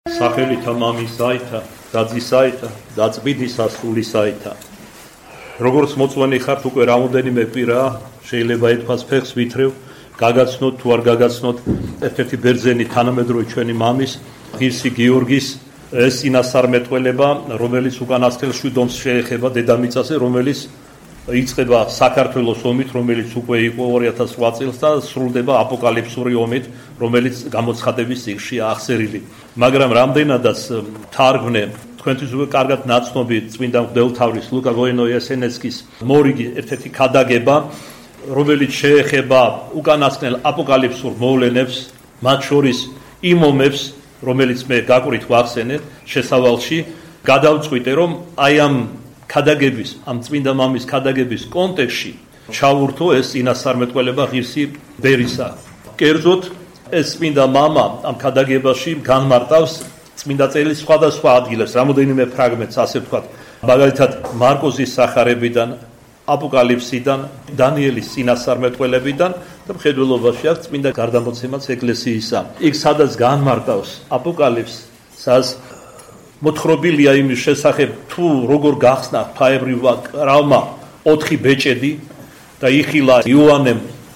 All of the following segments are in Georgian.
სახელითა მამისაითა და ძისაითა და წმინდისა სულისაითა. Როგორც მოწვენი ხართ უკვე რამოდენიმე კვირაა, შეიძლება ითქვას ფეხს ვითრევ, გაგაცნოთ თუ არ გაგაცნოთ ერთ-ერთი ბერძენი თანამედროვე ჩვენი მამის, ღირსი გიორგის ეს წინასწარმეტყველება, რომელიც უკანასკნელ შვიდომს შეეხება დედამიწაზე, რომელიც იწყება საქართველოს ომით, რომელიც უკვე იყო 2008 წელს და სრულდება აპოკალიფსური ომით, რომელიც გამოცხადების წიგნშია აღწერილი. მაგრამ რამდენადაც თარგმნე თქვენთვის უკვე კარგად ნაცნობი წმინდა მღვდელმთავრის ლუკა გოენო-იასენეცკის მორიგი ერთ-ერთი ქადაგება, რომელიც შეეხება უკანასკნელ აპოკალიფსურ მოვლენებს, მათ შორის იმ ომებს, რომელიც მე გაკვირით ვახსენე შესავალში, გადავწყვიტე, რომ აი ამ ქადაგების, ამ წმინდა მამის ქადაგების კონტექსტში ჩავურთო ეს წინასწარმეტყველება ღირსი ბერისა. კერძოდ ეს წმინდა მამა ამ ქადაგებაში განმარტავს წმინდა წერილის სხვადასხვა ადგილებს, რამოდენიმე ფრაგმენტს, ასე ვთქვათ, მაგალითად მარკოზის სახარებიდან, აპოკალიფსიდან, დანიელის წინასწარმეტყველებიდან და მხედველობაში აქვს წმინდა გარდამოცემაც ეკლესიისა. იქ სადაც განმარტავს აპოკალიფს, სადაც მოთხრობილია იმის შესახებ, თუ როგორ გახსნა ღვთაებრივმა კრავმა 4 ბეჭედი და იხილა იოანემ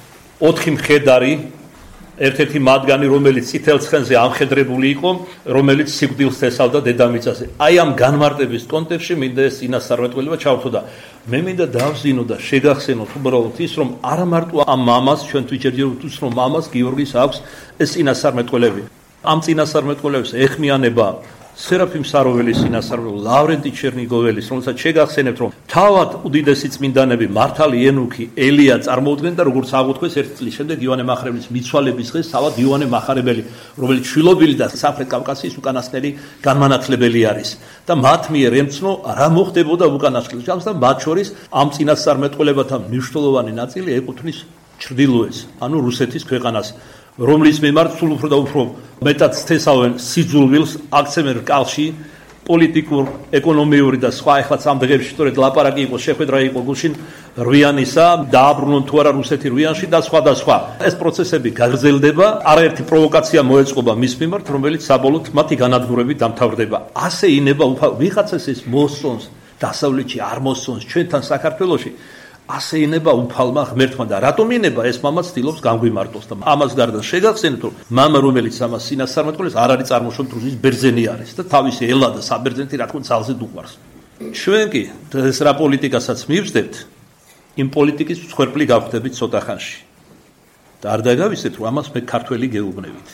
4 მხედარი, ერთ-ერთი მათგანი, რომელიც წითელ ცხენზე ამხედრებული იყო, რომელიც სიკვდილს თესავდა დედამიწაზე. აი ამ განმარტების კონტექსტში მინდა ეს წინასწარმეტყველება ჩავთო და მე მინდა დავზინო და შეგახსენოთ უბრალოდ ის, რომ არა მარტო ამ მამას, ჩვენთვის ჯერჯერობით უსრო მამას გიორგის აქვს ეს წინასწარმეტყველები. ამ წინასწარმეტყველებს ეხმიანება სერაფიმ საროველის წინასწარმეტყველება, ლავრენტი ჩერნიგოველის, რომელსაც შეგახსენებთ, რომ თავად უდიდესი წმინდანები მართალი ენუქი, ელია წარმოუდგნენ და როგორც აღუთქვეს ერთი წლის შემდეგ იოანე მახარებლის მიცვალების დღეს თავად იოანე მახარებელი, რომელიც შვილობილი და სამხრეთ კავკასიის უკანასკნელი განმანათლებელი არის და მათ მიერ ემცნო რა მოხდებოდა უკანასკნელ ჯამს და მათ შორის ამ წინასწარმეტყველებათა მნიშვნელოვანი ნაწილი ეკუთვნის ჩრდილოეთს, ანუ რუსეთის ქვეყანას, რომლის მიმართ სულ უფრო და უფრო მეტად თესავენ სიძულვილს, აქცევენ რკალში პოლიტიკურ, ეკონომიური და სხვა. ეხლა ამ დღეებში სწორედ ლაპარაკი იყო, შეხვედრა იყო გულშინ რვიანისა, დააბრუნონ თუ არა რუსეთი რვიანში და სხვა და სხვა. ეს პროცესები გაგრძელდება, არაერთი პროვოკაცია მოეწყობა მის მიმართ, რომელიც საბოლოოდ მათი განადგურებით დამთავრდება. ასე ინება ვიღაცას ეს მოსწონს, დასავლეთში არ მოსწონს, ჩვენთან საქართველოში ასე ინება უფალმა ღმერთმა და რატომ ინება ეს მამა ცდილობს განგვიმარტოს და ამას გარდა შეგახსენებთ, რომ მამა, რომელიც ამას წინასწარმეტყველებს, არ არის წარმოშობით რუსეთის ბერძენი არის და თავისი ელა და საბერძნეთი რა თქმა უნდა ძალზედ უყვარს. ჩვენ კი ეს რა პოლიტიკასაც მივსდებთ, იმ პოლიტიკის მსხვერპლი გავხდებით ცოტა ხანში. და არ დაგავისეთ, რომ ამას მე ქართველი გეუბნებით.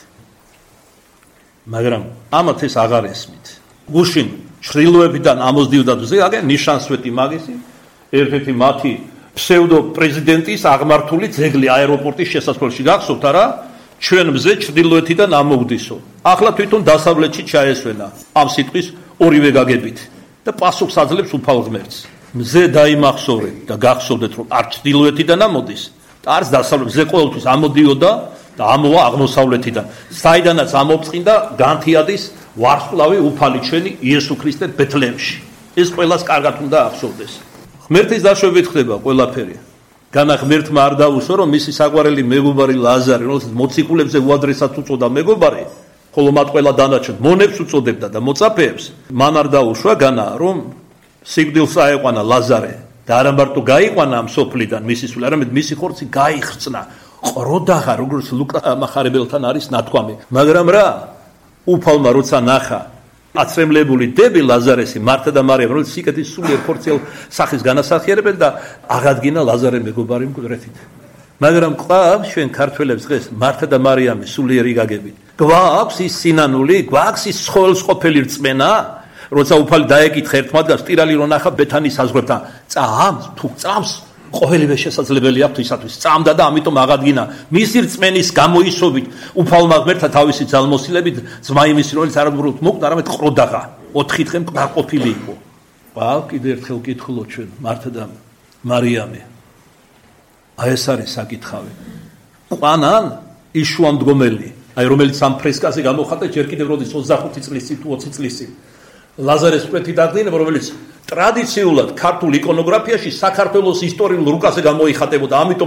მაგრამ ამათ ეს აღარ ესმით. გუშინ ჩრდილოებიდან ამოსდიოდა ზე, აგენ ნიშანსვეტი მაგისი, ერთ-ერთი მათი ფსევდო პრეზიდენტის აღმართული ძეგლი აეროპორტის შესასვლელში გახსოვთ არა? ჩვენ მზე ჩრდილოეთიდან ამოვდისო. ახლა თვითონ დასავლეთში ჩაესვენა ამ სიტყვის ორივე გაგებით და პასუხს აძლევს უფალ ღმერთს. მზე დაიმახსოვრეთ და გახსოვდეთ, რომ არ ჩრდილოეთიდან ამოდის და არც დასავლეთ, მზე ყოველთვის ამოდიოდა და ამოვა აღმოსავლეთიდან. საიდანაც ამოვწყინდა განთიადის ვარსკვლავი უფალი ჩვენი იესო ქრისტე ბეთლემში. ეს ყველას კარგად უნდა ახსოვდეს. ღმერთის დაშვებით ხდება ყველაფერი. განა ღმერთმა არ დაუსვა, რომ მისი საყვარელი მეგობარი ლაზარე, რომელსაც მოციქულებზე უადრესად უწოდა მეგობარი, ხოლო მათ ყველა დანარჩენ მონებს უწოდებდა და მოწაფეებს, მან არ დაუშვა განა, რომ სიკვდილს აეყვანა ლაზარე და არა მარტო გაიყვანა ამ სოფლიდან მისი სული, არამედ მისი ხორცი გაიხრწნა. ყროდაღა, როგორც ლუკა მახარებელთან არის ნათქვამი. მაგრამ რა? უფალმა როცა ნახა აცრემლებული დები ლაზარესი, მართა და მარიამ, რომელიც სიკეთის სულიერ ხორციელ სახის განასახიერებენ და აღადგინა ლაზარე მეგობარი მკვდრეთით. მაგრამ გვაქვს ჩვენ ქართველებს დღეს მართა და მარიამის სულიერი გაგებით. გვაქვს ის სინანული, გვაქვს ის ცხოველსყოფელი რწმენა, როცა უფალი დაეკითხა ერთ მათგანს, ტირალი რო ნახა ბეთანის საზღვრებთან, წამს თუ წამს, ყოველივე შესაძლებელი აქვს ისათვის წამდა და ამიტომ აღადგინა მისი რწმენის გამოისობით უფალმა ღმერთმა თავისი ძალმოსილებით ძმა იმისი, რომელიც არ უბრალოდ მოკვდა, არამედ ყროდაღა 4 დღე მკვდარყოფილი იყო. კიდე ერთხელ კითხულობ ჩვენ მართა და მარიამი. აი ეს არის საკითხავი. ყვანან იშუა მდგომელი, აი რომელიც ამ ფრესკაზე გამოხატა ჯერ კიდევ როდის 25 წლის თუ 20 წლის წინ. ლაზარეს პრეტი დაგდინება, რომელიც ტრადიციულად ქართულ იკონოგრაფიაში საქართველოს ისტორიულ რუკაზე გამოიხატებოდა, ამიტომ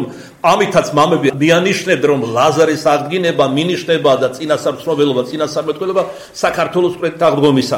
ამითაც მამები მიანიშნებდნენ, რომ ლაზარის აღდგინება მინიშნება და წინასწარმცნობელობა, წინასწარმეტყველება საქართველოს პრეტაღდგომისა.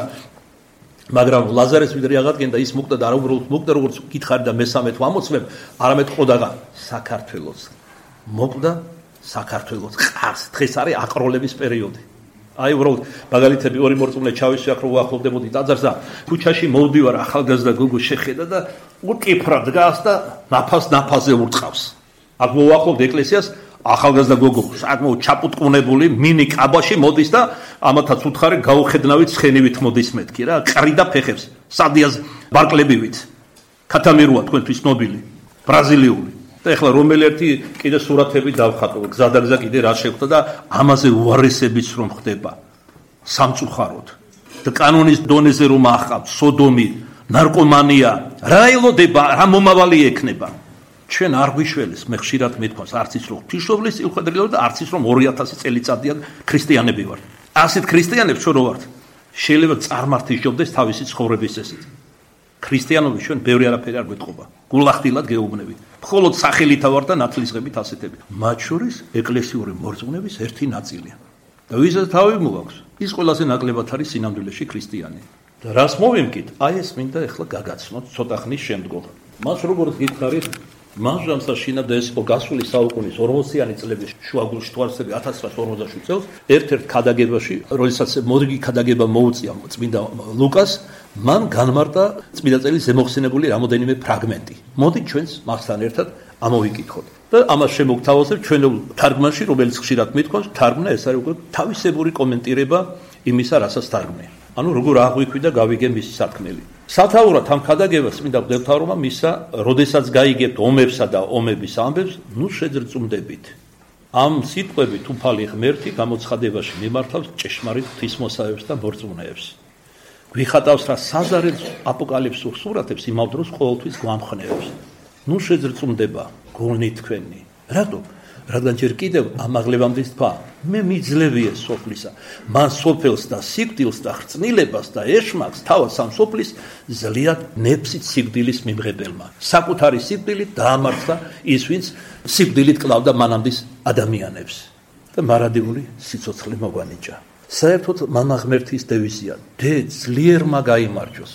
მაგრამ ლაზარეს ვიდრე აღადგენდა, ის მოკვდა და უბრალოდ მოკვდა, როგორც გითხარი და მესამე თუ ამოცმებ, არამედ ყოდაღა საქართველოს. მოკვდა საქართველოს ყარს. დღეს არის აკროლების პერიოდი. აი უბრალოდ მაგალითები ორი მორწმუნე ჩავისვი აქ რო უახლოვდებოდი ტაძარს და ქუჩაში მოვდივარ, ახალგაზრდა გოგო შეხედა და უკიფრა დგას და ნაფაზე ურწყავს. აქ მოვახლოვდი ეკლესიას, ახალგაზრდა გოგო საკმაოდ ჩაპუტკუნებული მინი კაბაში მოდის და ამათაც უთხარი გაუხედნავით ცხენივით მოდის მეთქი რა, ყრი და ფეხებს სადიას ბარკლებივით. ქათამირუა თქვენთვის ნობილი, ბრაზილიული. და ეხლა რომელი ერთი კიდე სურათები დავხატო, გზადაგზა კიდე რა შეხვდა და ამაზე უარესებიც რომ ხდება სამწუხაროდ. და კანონის დონეზე რომ ახავთ სოდომი, ნარკომანია, რა ელოდება, რა მომავალი ექნება. ჩვენ არ გვიშველეს, მე ხშირად მეთქვას, არც ის რომ ღვთისმშობლის წილხვედრილობა და არც ის რომ 2000 წელიწადია ქრისტიანები ვართ. ასეთ ქრისტიანებს ჩვენ რო ვართ, შეიძლება წარმართიშობდეს თავისი ცხოვრების წესით. ქრისტიანობის ჩვენ ბევრი არაფერი არ გვეთყობა. გულახდილად გეუბნები. მხოლოდ სახელითა ვარ და ნათლისღებით ასეთები. მათ შორის ეკლესიური მორწმუნების ერთი ნაწილია. და ვისაც თავი მოაქვს, ის ყველაზე ნაკლებად არის სინამდვილეში ქრისტიანი. და რას მოვიმკით? აი ეს მინდა ახლა გაგაცნოთ ცოტა ხნის შემდგომ. მას როგორც გითხარით, მანჟამსა შინადა ეს იყო გასული საუკუნის 40-იანი წლების შუაგულში თუ არსები 1947 წელს ერთ-ერთ ქადაგებაში, როდესაც მორიგი ქადაგება მოუწია წმინდა ლუკას, მან განმარტა წმინდა წელი ზემოხსენებული რამოდენიმე ფრაგმენტი. მოდით ჩვენს მასთან ერთად ამოვიკითხოთ. და ამას შემოგთავაზებ ჩვენულ თარგმანში, რომელიც ხშირად მithქვამს, თარგმნა ეს არის უკვე თავისებური კომენტირება იმისა, რასაც თარგმნია. ანუ როგორ აღვიქვი და გავიგე მისი სათქმელი. სათაურად ამ ქადაგებას წმინდა მღვდელმთავრობა მისცა, როდესაც გაიგებთ ომებსა და ომების ამბებს, ნუ შეძრწუნდებით. ამ სიტყვებით უფალი ღმერთი გამოცხადებაში მიმართავს ჭეშმარიტ ღვთისმოსავებს და მორწმუნეებს. გვიხატავს რა საზარელ აპოკალიფსურ სურათებს იმავ დროს ყოველთვის გვამხნევებს. ნუ შეძრწუნდება გულნი თქვენი. რატო? რადგან ჯერ კიდევ ამაღლებამდე თქვა, მე მიძლევია სოფლისა, მან სოფელს და სიკვდილს და ხრწნილებას და ეშმაკს თავად სამ სოფლის ზლიათ ნეფსით სიკვდილის მიმღებელმა. საკუთარი სიკვდილით დაამარცხა ის, ვინც სიკვდილით კლავდა მანამდის ადამიანებს და მარადიული სიცოცხლე მოგვანიჭა. საერთოდ მამა ღმერთის დევიზია, დე ძლიერმა გაიმარჯოს.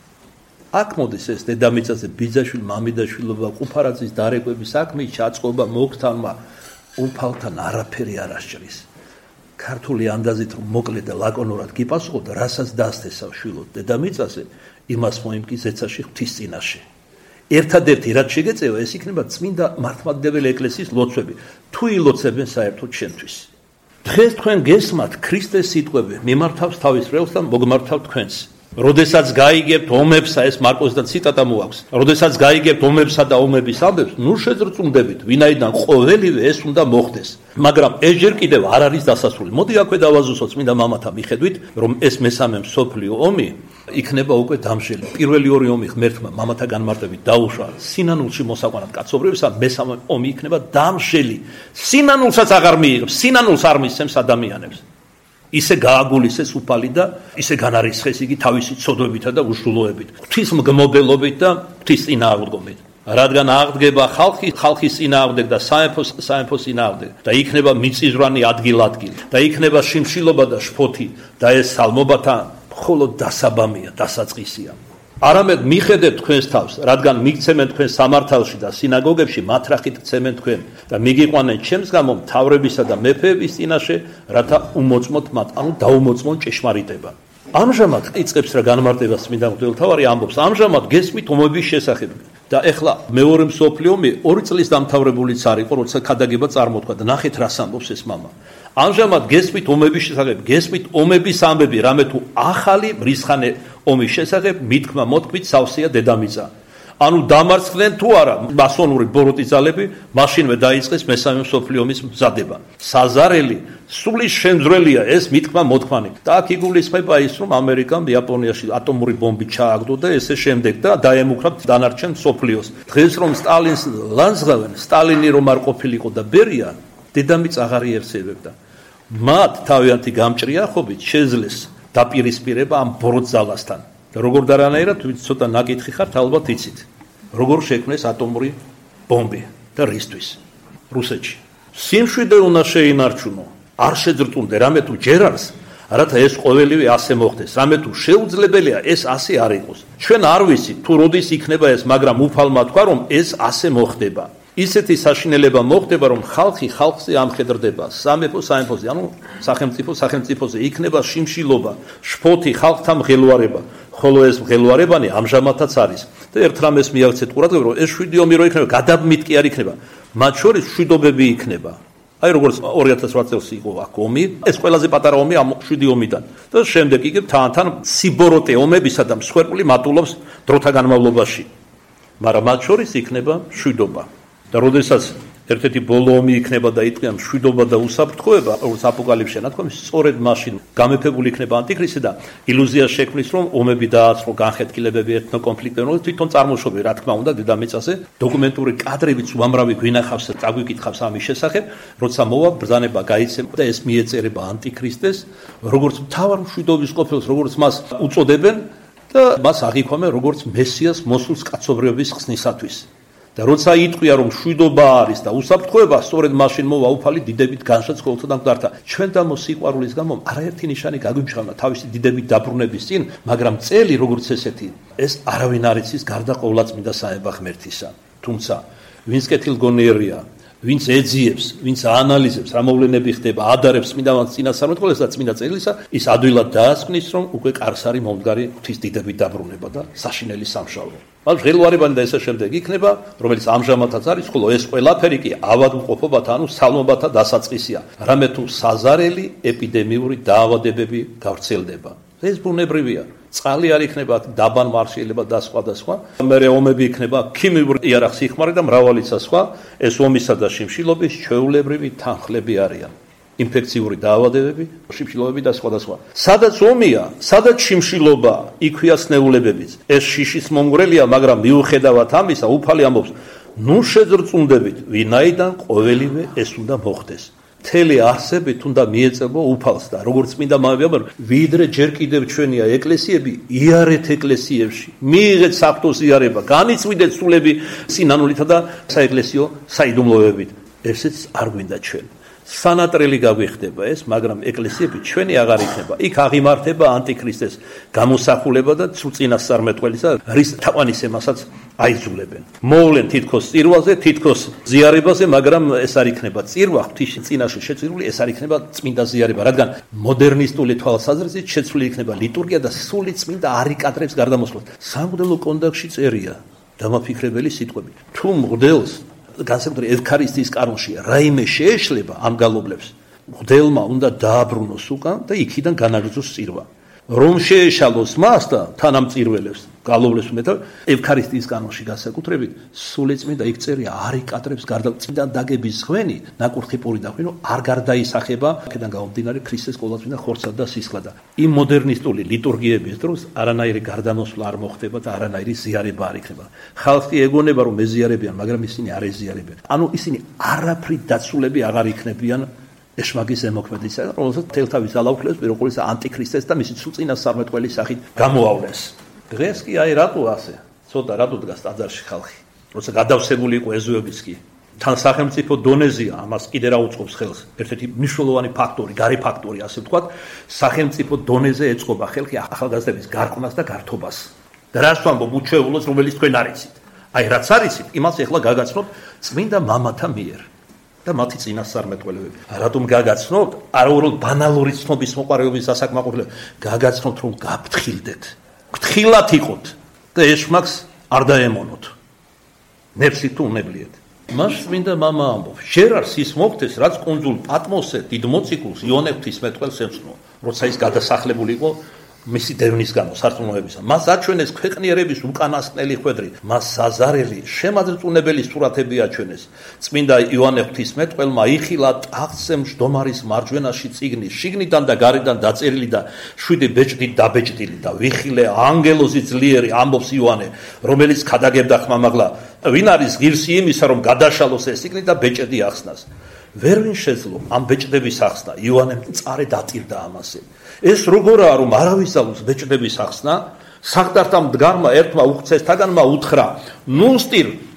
აქ მოდის ეს დედამიწაზე ბიძაშვილი, მამიდაშვილობა, ყუფარაძის დარეკვების საქმე, ჩაწყობა მოგთანმა უფალთან არაფერი არ ასჭრის. ქართული ანდაზით რომ მოკლე და ლაკონურად გიპასუხოთ, რასაც დასთესავ შვილო დედამიწაზე, იმას მოიმკი ზეცაში ღვთის წინაშე. ერთადერთი რაც შეგეწევა, ეს იქნება წმინდა მართლმადიდებელი ეკლესიის ლოცვები. თუ ილოცებენ საერთოდ შენთვის. დღეს თქვენ გესმათ ქრისტეს სიტყვები, მიმართავს თავის რეალს და მოგმართავ თქვენს. როდესაც გაიგებთ ომებსა, ეს მარკოსთან ციტატა მოაქვს. როდესაც გაიგებთ ომებსა და ომების ამბებს, ნუ შეძრწუნდებით, ვინაიდან ყოველივე ეს უნდა მოხდეს. მაგრამ ეს ჯერ კიდევ არ არის დასასრული. მოდი აქვე დავაზუსტოთ წმინდა მამათა მიხედვით, რომ ეს მესამე მსოფლიო ომი იქნება უკვე დამშელი. პირველი ორი ომი ღმერთმა მამათა განმარტებით დაუშვა სინანულში მოსაყვანად კაცობრიობისა, მესამე ომი იქნება დამშელი. სინანულსაც აღარ მიიღებს, სინანულს არ მისცემს ადამიანებს. ისე გააგულისეს უფალი და ისე განარისხეს იგი თავისი ცოდვებითა და უშულოებით, ღვთის მგმობელობით და ღვთის წინააღმდეგობით. რადგან აღდგება ხალხის წინააღმდეგ და სამეფოს წინააღმდეგ და იქნება მიწისძვრანი ადგილ-ადგილ და იქნება შიმშილობა და შფოთი და ეს სალმობათა მხოლოდ დასაბამია, დასაწყისია. არამედ მიხედეთ თქვენს თავს, რადგან მიგცემენ თქვენ სამართალში და სინაგოგებში, მათრახით გცემენ თქვენ და მიგიყვანენ ჩემს გამო მთავრებისა და მეფეების წინაშე, რათა უმოწმოთ მათ, ანუ დაუმოწმონ ჭეშმარიტება. ამჟამად იწყებს რა განმარტებას წმინდა მღვდელმთავარი ამბობს, ამჟამად გესმით ომების შესახებ. და ეხლა მეორე მსოფლიო ომი 2 წლის დამთავრებულიც არ იყო, როცა ქადაგება წარმოთქვა და ნახეთ რას ამბობს ეს მამა. ამჟამად გესმით ომების შესახებ, გესმით ომების ამბები, რამე თუ ახალი მრისხანე ომის შესახებ მithქმა მოთქვით სავსეა დედამიწა. ანუ დამარცხდნენ თუ არა მასონური ბოროტი ძალები, მაშინვე დაიწყეს მესამე მსოფლიო ომის მზადება. საზარელი სულის შემძვრელია ეს მithქმა მოთქვანი. და აქ იგულისხმება ის, რომ ამერიკამ იაპონიაში ატომური ბომბი ჩააგდო და ესე შემდეგ და დაემუქრა დანარჩენ მსოფლიოს. დღეს რომ სტალინს ლანძღავენ, სტალინი რომ არ ყოფილიყო და ბერია, დედამიწა აღარ იერსებებდა. მათ თავიანთი გამჭრიახობით შეძლეს დაპირისპირება ამ ბოროტ ძალასთან. და როგორ დარანაირად, ვინც ცოტა ნაკითხი ხართ, ალბათ იცით. როგორ შექმნეს ატომური ბომბი და რისთვის. რუსეთში. სიმშვიდე უნდა შეინარჩუნო, არ შეძრწუნდე რამე თუ ჯერ არის, რათა ეს ყოველივე ასე მოხდეს. რამე თუ შეუძლებელია ეს ასე არ იყოს. ჩვენ არ ვიცით თუ როდის იქნება ეს, მაგრამ უფალმა თქვა რომ ეს ასე მოხდება. ისეთი საშინელება მოხდება რომ ხალხი ხალხზე ამხედრდება, სამეფო სამეფოზე, ანუ სახელმწიფო სახელმწიფოზე იქნება შიმშილობა, შფოთი ხალხთა მღელვარება. ხოლო ეს მღელვარებანი ამჟამადაც არის. და ერთ რამეს მიაქცეთ ყურადღება რომ ეს 7 ომი რო იქნება, გადაბმით კი არ იქნება. მათ შორის მშვიდობები იქნება. აი როგორც 2008 წელს იყო აქ ომი, ეს ყველაზე პატარა ომი ამ 7 ომიდან. და შემდეგ იგი თან სიბოროტე ომებისა და მსხვერპლი მატულობს დროთა განმავლობაში. მაგრამ მათ შორის იქნება მშვიდობა. და როდესაც ერთ-ერთი ბოლო ომი იქნება და იწყება მშვიდობა და უსაფრთხოება, როგორც აპოკალიფსში ნათქვამი, სწორედ მაშინ გამეფებული იქნება ანტიქრისტი და ილუზია შექმნის, რომ ომები დააწყო, განხეთქილებები, ეთნო კონფლიქტები, რომ თვითონ წარმოშობი, რა თქმა უნდა, დედამიწაზე, დოკუმენტური კადრებიც უამრავი გვინახავს და წაგვიკითხავს ამის შესახებ, როცა მოვა ბრძანება გაიცემა და ეს მიეწერება ანტიქრისტეს, როგორც მთავარ მშვიდობის ყოფილს, როგორც მას უწოდებენ და მას აღიქვამენ როგორც მესიას მოსულს კაცობრიობის ხსნისათვის. და როცა იტყვია რომ მშვიდობა არის და უსაფრთხოება, სწორედ მაშინ მოვა უფალი დიდებით განშეცხოვთა და მკვდართა. ჩვენ და მოსიყვარულის გამო არაერთი ნიშანი გაგვიმჟღავნა თავისი დიდებით დაბრუნების წინ, მაგრამ წელი როგორც ესეთი, ეს არავინ არ იცის გარდა ყოვლადწმინდა სამება ღმერთისა. თუმცა ვინც კეთილგონიერია, ვინც ეძიებს, ვინც აანალიზებს, რა მოვლენები ხდება, ადარებს წმინდანს წინასწარმეტყველებს და წმინდა წერილისა, ის ადვილად დაასკვნის, რომ უკვე კარს არის მომდგარი ღვთის დიდებით დაბრუნება და საშინელი სამშალო. მაგრამ ღელვარებანი და ესე შემდეგ იქნება, რომელიც ამჟამადაც არის, ხოლო ეს ყველაფერი კი ავადმყოფობათა, ანუ სალმობათა დასაწყისია. რამე თუ საზარელი ეპიდემიური დაავადებები გავრცელდება. ეს ბუნებრივია. წყალი არ იქნება დაბან მარშილება და სხვა და სხვა. მერე ომები იქნება, ქიმიური იარაღ სიხმარი და მრავალისა სხვა. ეს ომისა და შიმშილობის ჩვეულებრივი თანხლები არიან. ინფექციური დაავადებები, შიმშილობები და სხვა და სხვა. სადაც ომია, სადაც შიმშილობა, იქვეა სნეულებებიც. ეს შიშის მომგვრელია, მაგრამ მიუხედავად ამისა, უფალი ამბობს, ნუ შეძრწუნდებით, ვინაიდან ყოველივე ეს უნდა მოხდეს. მთელი არსებით უნდა მიეწებო უფალს და როგორც წმინდა მამები, ვიდრე ჯერ კიდევ ჩვენია ეკლესიები, იარეთ ეკლესიებში, მიიღეთ საფრთხოს იარება, განიწვიდეთ სულები სინანულითა და საეკლესიო საიდუმლოებით. ესეც არ გვინდა ჩვენ. სანატრელი გაგვიხდება ეს, მაგრამ ეკლესიები ჩვენი აღარ იქნება. იქ აღიმართება ანტიქრისტეს გამოსახულება და წინასწარმეტყველისა, რის თაყვანისემასაც აიძულებენ. მოვლენ თითქოს წირვაზე, თითქოს ზიარებაზე, მაგრამ ეს არ იქნება წირვა, ღვთის წინაშე შეწირული, ეს არ იქნება წმინდა ზიარება, რადგან მოდერნისტული თვალსაზრისით შეცვლილი იქნება ლიტურგია და სული წმინდა არ იკადრებს გარდამოსვლას. სამღვდელო კონდაქტში წერია დამაფიქრებელი სიტყვები. თუ მღვდელს განსაკუთრებით ევქარისტიის კანონში რაიმე შეეშლება ამ გალობლებს, მღვდელმა უნდა დააბრუნოს უკან და იქიდან განაგრძოს წირვა. რომ შეეშალოს მას და თანამწირველებს გალობლებს მეტად ევქარისტიის კანონში განსაკუთრებით სულიწმინდა იქ წერია არ იკადრებს გარდაცმიდან დაგების ხვენი ნაკურთხი პური და ხვინო არ გარდაისახება აქედან გამომდინარე ქრისტეს ყოვლადწმინდა ხორცსა და სისხლად და იმ მოდერნისტული ლიტურგიების დროს არანაირი გარდამოსვლა არ მოხდება და არანაირი ზიარება არ იქნება. ხალხი ეგონება რომ ეზიარებიან, მაგრამ ისინი არ ეზიარებიან. ანუ ისინი არაფრით დაცულები აღარ იქნებიან ეშმაკის ზემოქმედისა, რომელსაც თელთავის ძალაუფლებს პიროყოლის ანტიქრისტეს და მისი წინასწარმეტყველის სახით გამოავლეს. დღეს კი აი რატო ასე? ცოტა რატო დგას ტაძარში ხალხი? როცა გადავსებული იყო ეზოებიც კი. თან სახელმწიფო დონეზეა, ამას კიდე რა უწყობს ხელს. ერთ-ერთი მნიშვნელოვანი ფაქტორი, გარე ფაქტორი, ასე ვთქვათ, სახელმწიფო დონეზე ეწყობა ხალხი ახალგაზრდების გარყვნას და გართობას. და რას ვამბობ უჩვეულოს, რომელიც თქვენ არ იცით. აი რაც არ იცით, იმას ეხლა გაგაცნობთ წმინდა მამათა მიერ. და მათი წინასწარმეტყველებები. რატომ გაგაცნობთ? არაუბრალოდ ბანალური ცნობის მოყარეობის დასაკმაყოფილებლად, გაგაცნობთ რომ გაფრთხილდეთ. ფრთხილად იყოთ და ეშმაკს არ დაემონოთ. ნებსით თუ უნებლიეთ. მას წმინდა მამა ამბობს, ჯერ არის ის მოხდეს, რაც კუნძულ პატმოსზე დიდ მოციქულს იოანე ღვთისმეტყველს ემსხნო, როცა ის გადასახლებული იყო მისი დევნის გამო სარწმუნოებისა. მას აჩვენეს ქვეყნიერების უკანასკნელი ხვედრი, მას საზარელი, შემაძრწუნებელი სურათები აჩვენეს. წმინდა იოანე ღვთისმეტყველმა იხილა ტახტზე მჯდომარის მარჯვენაში წიგნი, შიგნიდან და გარედან დაწერილი და 7 ბეჭდით დაბეჭდილი და ვიხილე ანგელოზი ძლიერი, ამბობს იოანე, რომელიც ქადაგებდა ხმამაღლა, ვინ არის ღირსი იმისა, რომ გადაშალოს ეს წიგნი და ბეჭდი ახსნას. ვერ ვინ შეძლო ამ ბეჭდების ახსნა, იოანემ წარე დატირდა ამაზე. ეს როგორაა რომ არავის ძალოს ბეჭდების ახსნა? საყდართა მდგარმა ერთმა უხცესთაგანმა უთხრა, ნუ სტირ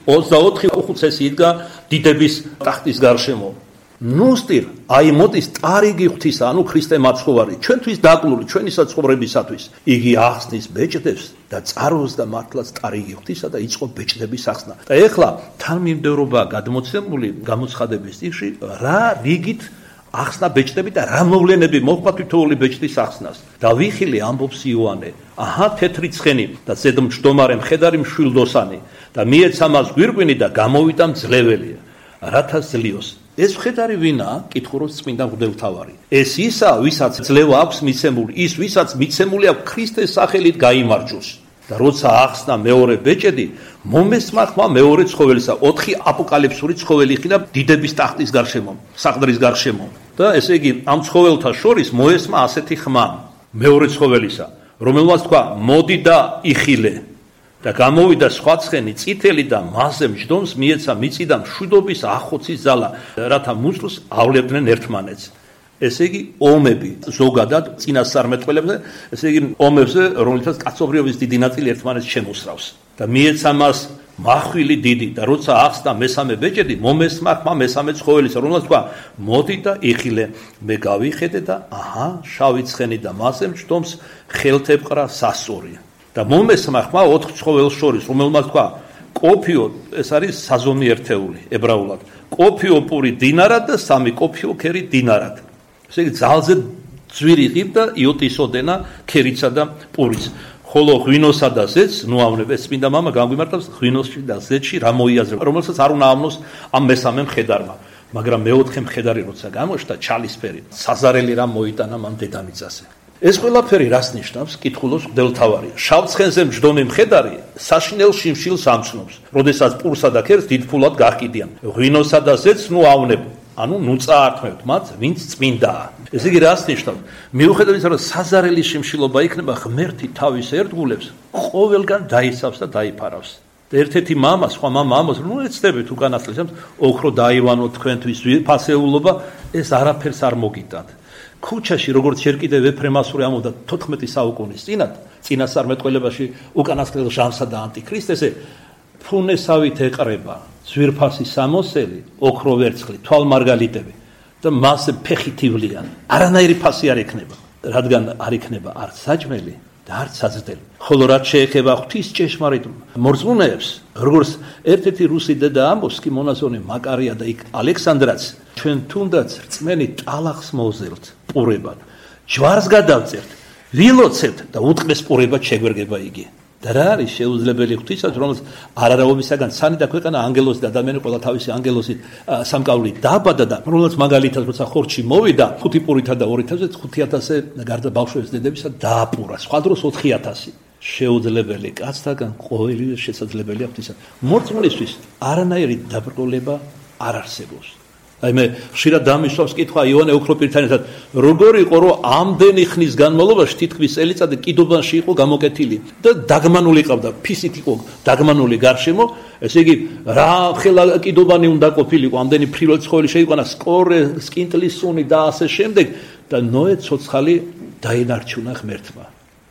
24 უხუცესი იდგა დიდების ტახტის გარშემო. ნუსტირ აი მოდის ტარიგი ღვთისა, ანუ ქრისტე მაცხოვარი, ჩვენთვის დაკლული, ჩვენი საცხოვრებისათვის. იგი ახსნის ბეჭდებს და წაროს და მართლაც ტარიგი ღვთისა და იწყო ბეჭდების ახსნა. და ეხლა თანმიმდევრობაა გადმოცემული გამოცხადების წიგნში, რა რიგით ახსნა ბეჭდები და რა მოვლენები მოხდა თითოეული ბეჭდის ახსნას. და ვიხილე ამბობს იოანე, აჰა თეთრი ცხენი და ზედმჯდომარე მხედარი მშვილდოსანი და მიეცა მას გვირგვინი და გამოვიდა მძლეველია. რათა ზლიოს. ეს მხედარი ვინაა? კითხულობს წმინდა მღვდელმთავარი. ეს ისა, ვისაც ძლევა აქვს მიცემული, ის ვისაც მიცემული აქვს ქრისტეს სახელით გაიმარჯოს. და როცა ახსნა მეორე ბეჭედი, მომესმა ხმა მეორე ცხოველისა, 4 აპოკალიფსური ცხოველი ხიდა დიდების ტახტის გარშემო, საყდრის გარშემო. და ესე იგი ამ ცხოველთა შორის მოესმა ასეთი ხმა მეორე ცხოველისა, რომელმაც თქვა მოდი და იხილე. და გამოვიდა სხვა ცხენი წითელი და მასზე მჯდომს მიეცა მიწი და მშვიდობის ახოცის ძალა, რათა მუსლს ავლებდნენ ერთმანეთს. ესე იგი ომები ზოგადად წინასწარმეტყველებზე, ესე იგი ომებზე, რომელთაც კაცობრიობის დიდი ნაწილი ერთმანეთს შემოსრავს. და მიეცა მას მახვილი დიდი და როცა ახსნა მესამე ბეჭედი, მომესმა ხმა მესამე ცხოველისა, რომელსაც თქვა მოდი და იხილე. მე გავიხედე და აჰა შავი ცხენი და მასზე მჯდომს ხელთეპყრა სასწორი. და მომესმა ხმა 4 ცხოველს შორის, რომელმაც თქვა კოფიო, ეს არის საზომი ერთეული ებრაულად. კოფიო პური დინარად და 3 კოფიო ქერი დინარად. ესე იგი ძალზე ძვირი ყივდა იოტისოდენა ქერიცა და პურიც. ხოლო ღვინოსა და ზეთს, ნუ ავნებს წმინდა მამა გამგვიმართავს ღვინოსში და ზეთში რა მოიაზრება, რომელსაც არ უნდა ავნოს ამ მესამე მხედარმა. მაგრამ მეოთხე მხედარი როცა გამოჩნდა ჩალისფერი, საზარელი რა მოიტანა მან დედამიწაზე. ეს ყველაფერი რას ნიშნავს? კითხულობს მღვდელმთავარი. შავცხენზე მჯდომი მხედარი საშინელ შიმშილს ამცნობს, როდესაც პურსა და ქერს დიდფულად გაჰყიდიან. ღვინოსა და ზეთს ნუ ავნებ, ანუ ნუ წაართმევთ მათ, ვინც წმინდაა. ესე იგი რას ნიშნავს? მიუხედავად იმისა, რომ საზარელი შიმშილობა იქნება, ღმერთი თავის ერთგულებს ყოველგან დაიცავს და დაიფარავს. და ერთ-ერთი მამა, სხვა მამა ამბობს, ნუ ეცდებით უკანასკნელს, ოქრო დაივანოთ თქვენთვის ფასეულობა, ეს არაფერს არ მოგიტანთ. ქუჩაში, როგორც ჯერ კიდევ ეფრემასური ამბობდა 14 საუკუნის წინათ, წინასწარმეტყველებაში უკანასკნელ ჟამსა და ანტიქრისტესე ფუნესავით ეყრება ძვირფასი სამოსელი, ოქრო ვერცხლი, თვალმარგალიტები და მასზე ფეხით ივლიან. არანაირი ფასი არ ექნება, რადგან არ იქნება არც საჭმელი და არც საძდელი. ხოლო რაც შეეხება ღვთის ჭეშმარიტ მორწმუნეებს, როგორც ერთ-ერთი რუსი დედა ამბობს, კი მონაზონი მაკარია და იქ ალექსანდრაც, ჩვენ თუნდაც რწმენი ტალახს მოვზელთ პურებად, ჯვარს გადავწერთ, ვილოცებთ და უტყეს პურებად შეგვერგება იგი. და რა არის შეუძლებელი ღვთისათვის, რომელიც არარავისაგან ცანი და ქვეყანა ანგელოზი და ადამიანი ყველა თავისი ანგელოზით სამკაულით დააბადა და რომელსაც მაგალითად როცა ხორჩი მოვიდა 5 პურითა და 2000-ზე 5000-ზე გარდა ბავშვების დედებისა დააპურა, სხვა დროს 4000. შეუძლებელი კაცთაგან ყოველივე შესაძლებელია ღვთისა. მორწმუნისთვის არანაირი დაბრკოლება არ არსებობს. აი მე ხშირად დამისვავს კითხვა იოანე ოქროპირთანეთად, როგორ იყო რომ ამდენი ხნის განმავლობაში თითქმის წელიწადი კიდობანში იყო გამოკეთილი და დაგმანული ყავდა, ფისით იყო დაგმანული გარშემო, ესე იგი რა ხელა კიდობანი უნდა ყოფილიყო, ამდენი ფრივლად ცხოველი შეიყვანა, სკორე, სკინტლის სუნი და ასე შემდეგ და ნოე ცოცხალი დაინარჩუნა ღმერთმა.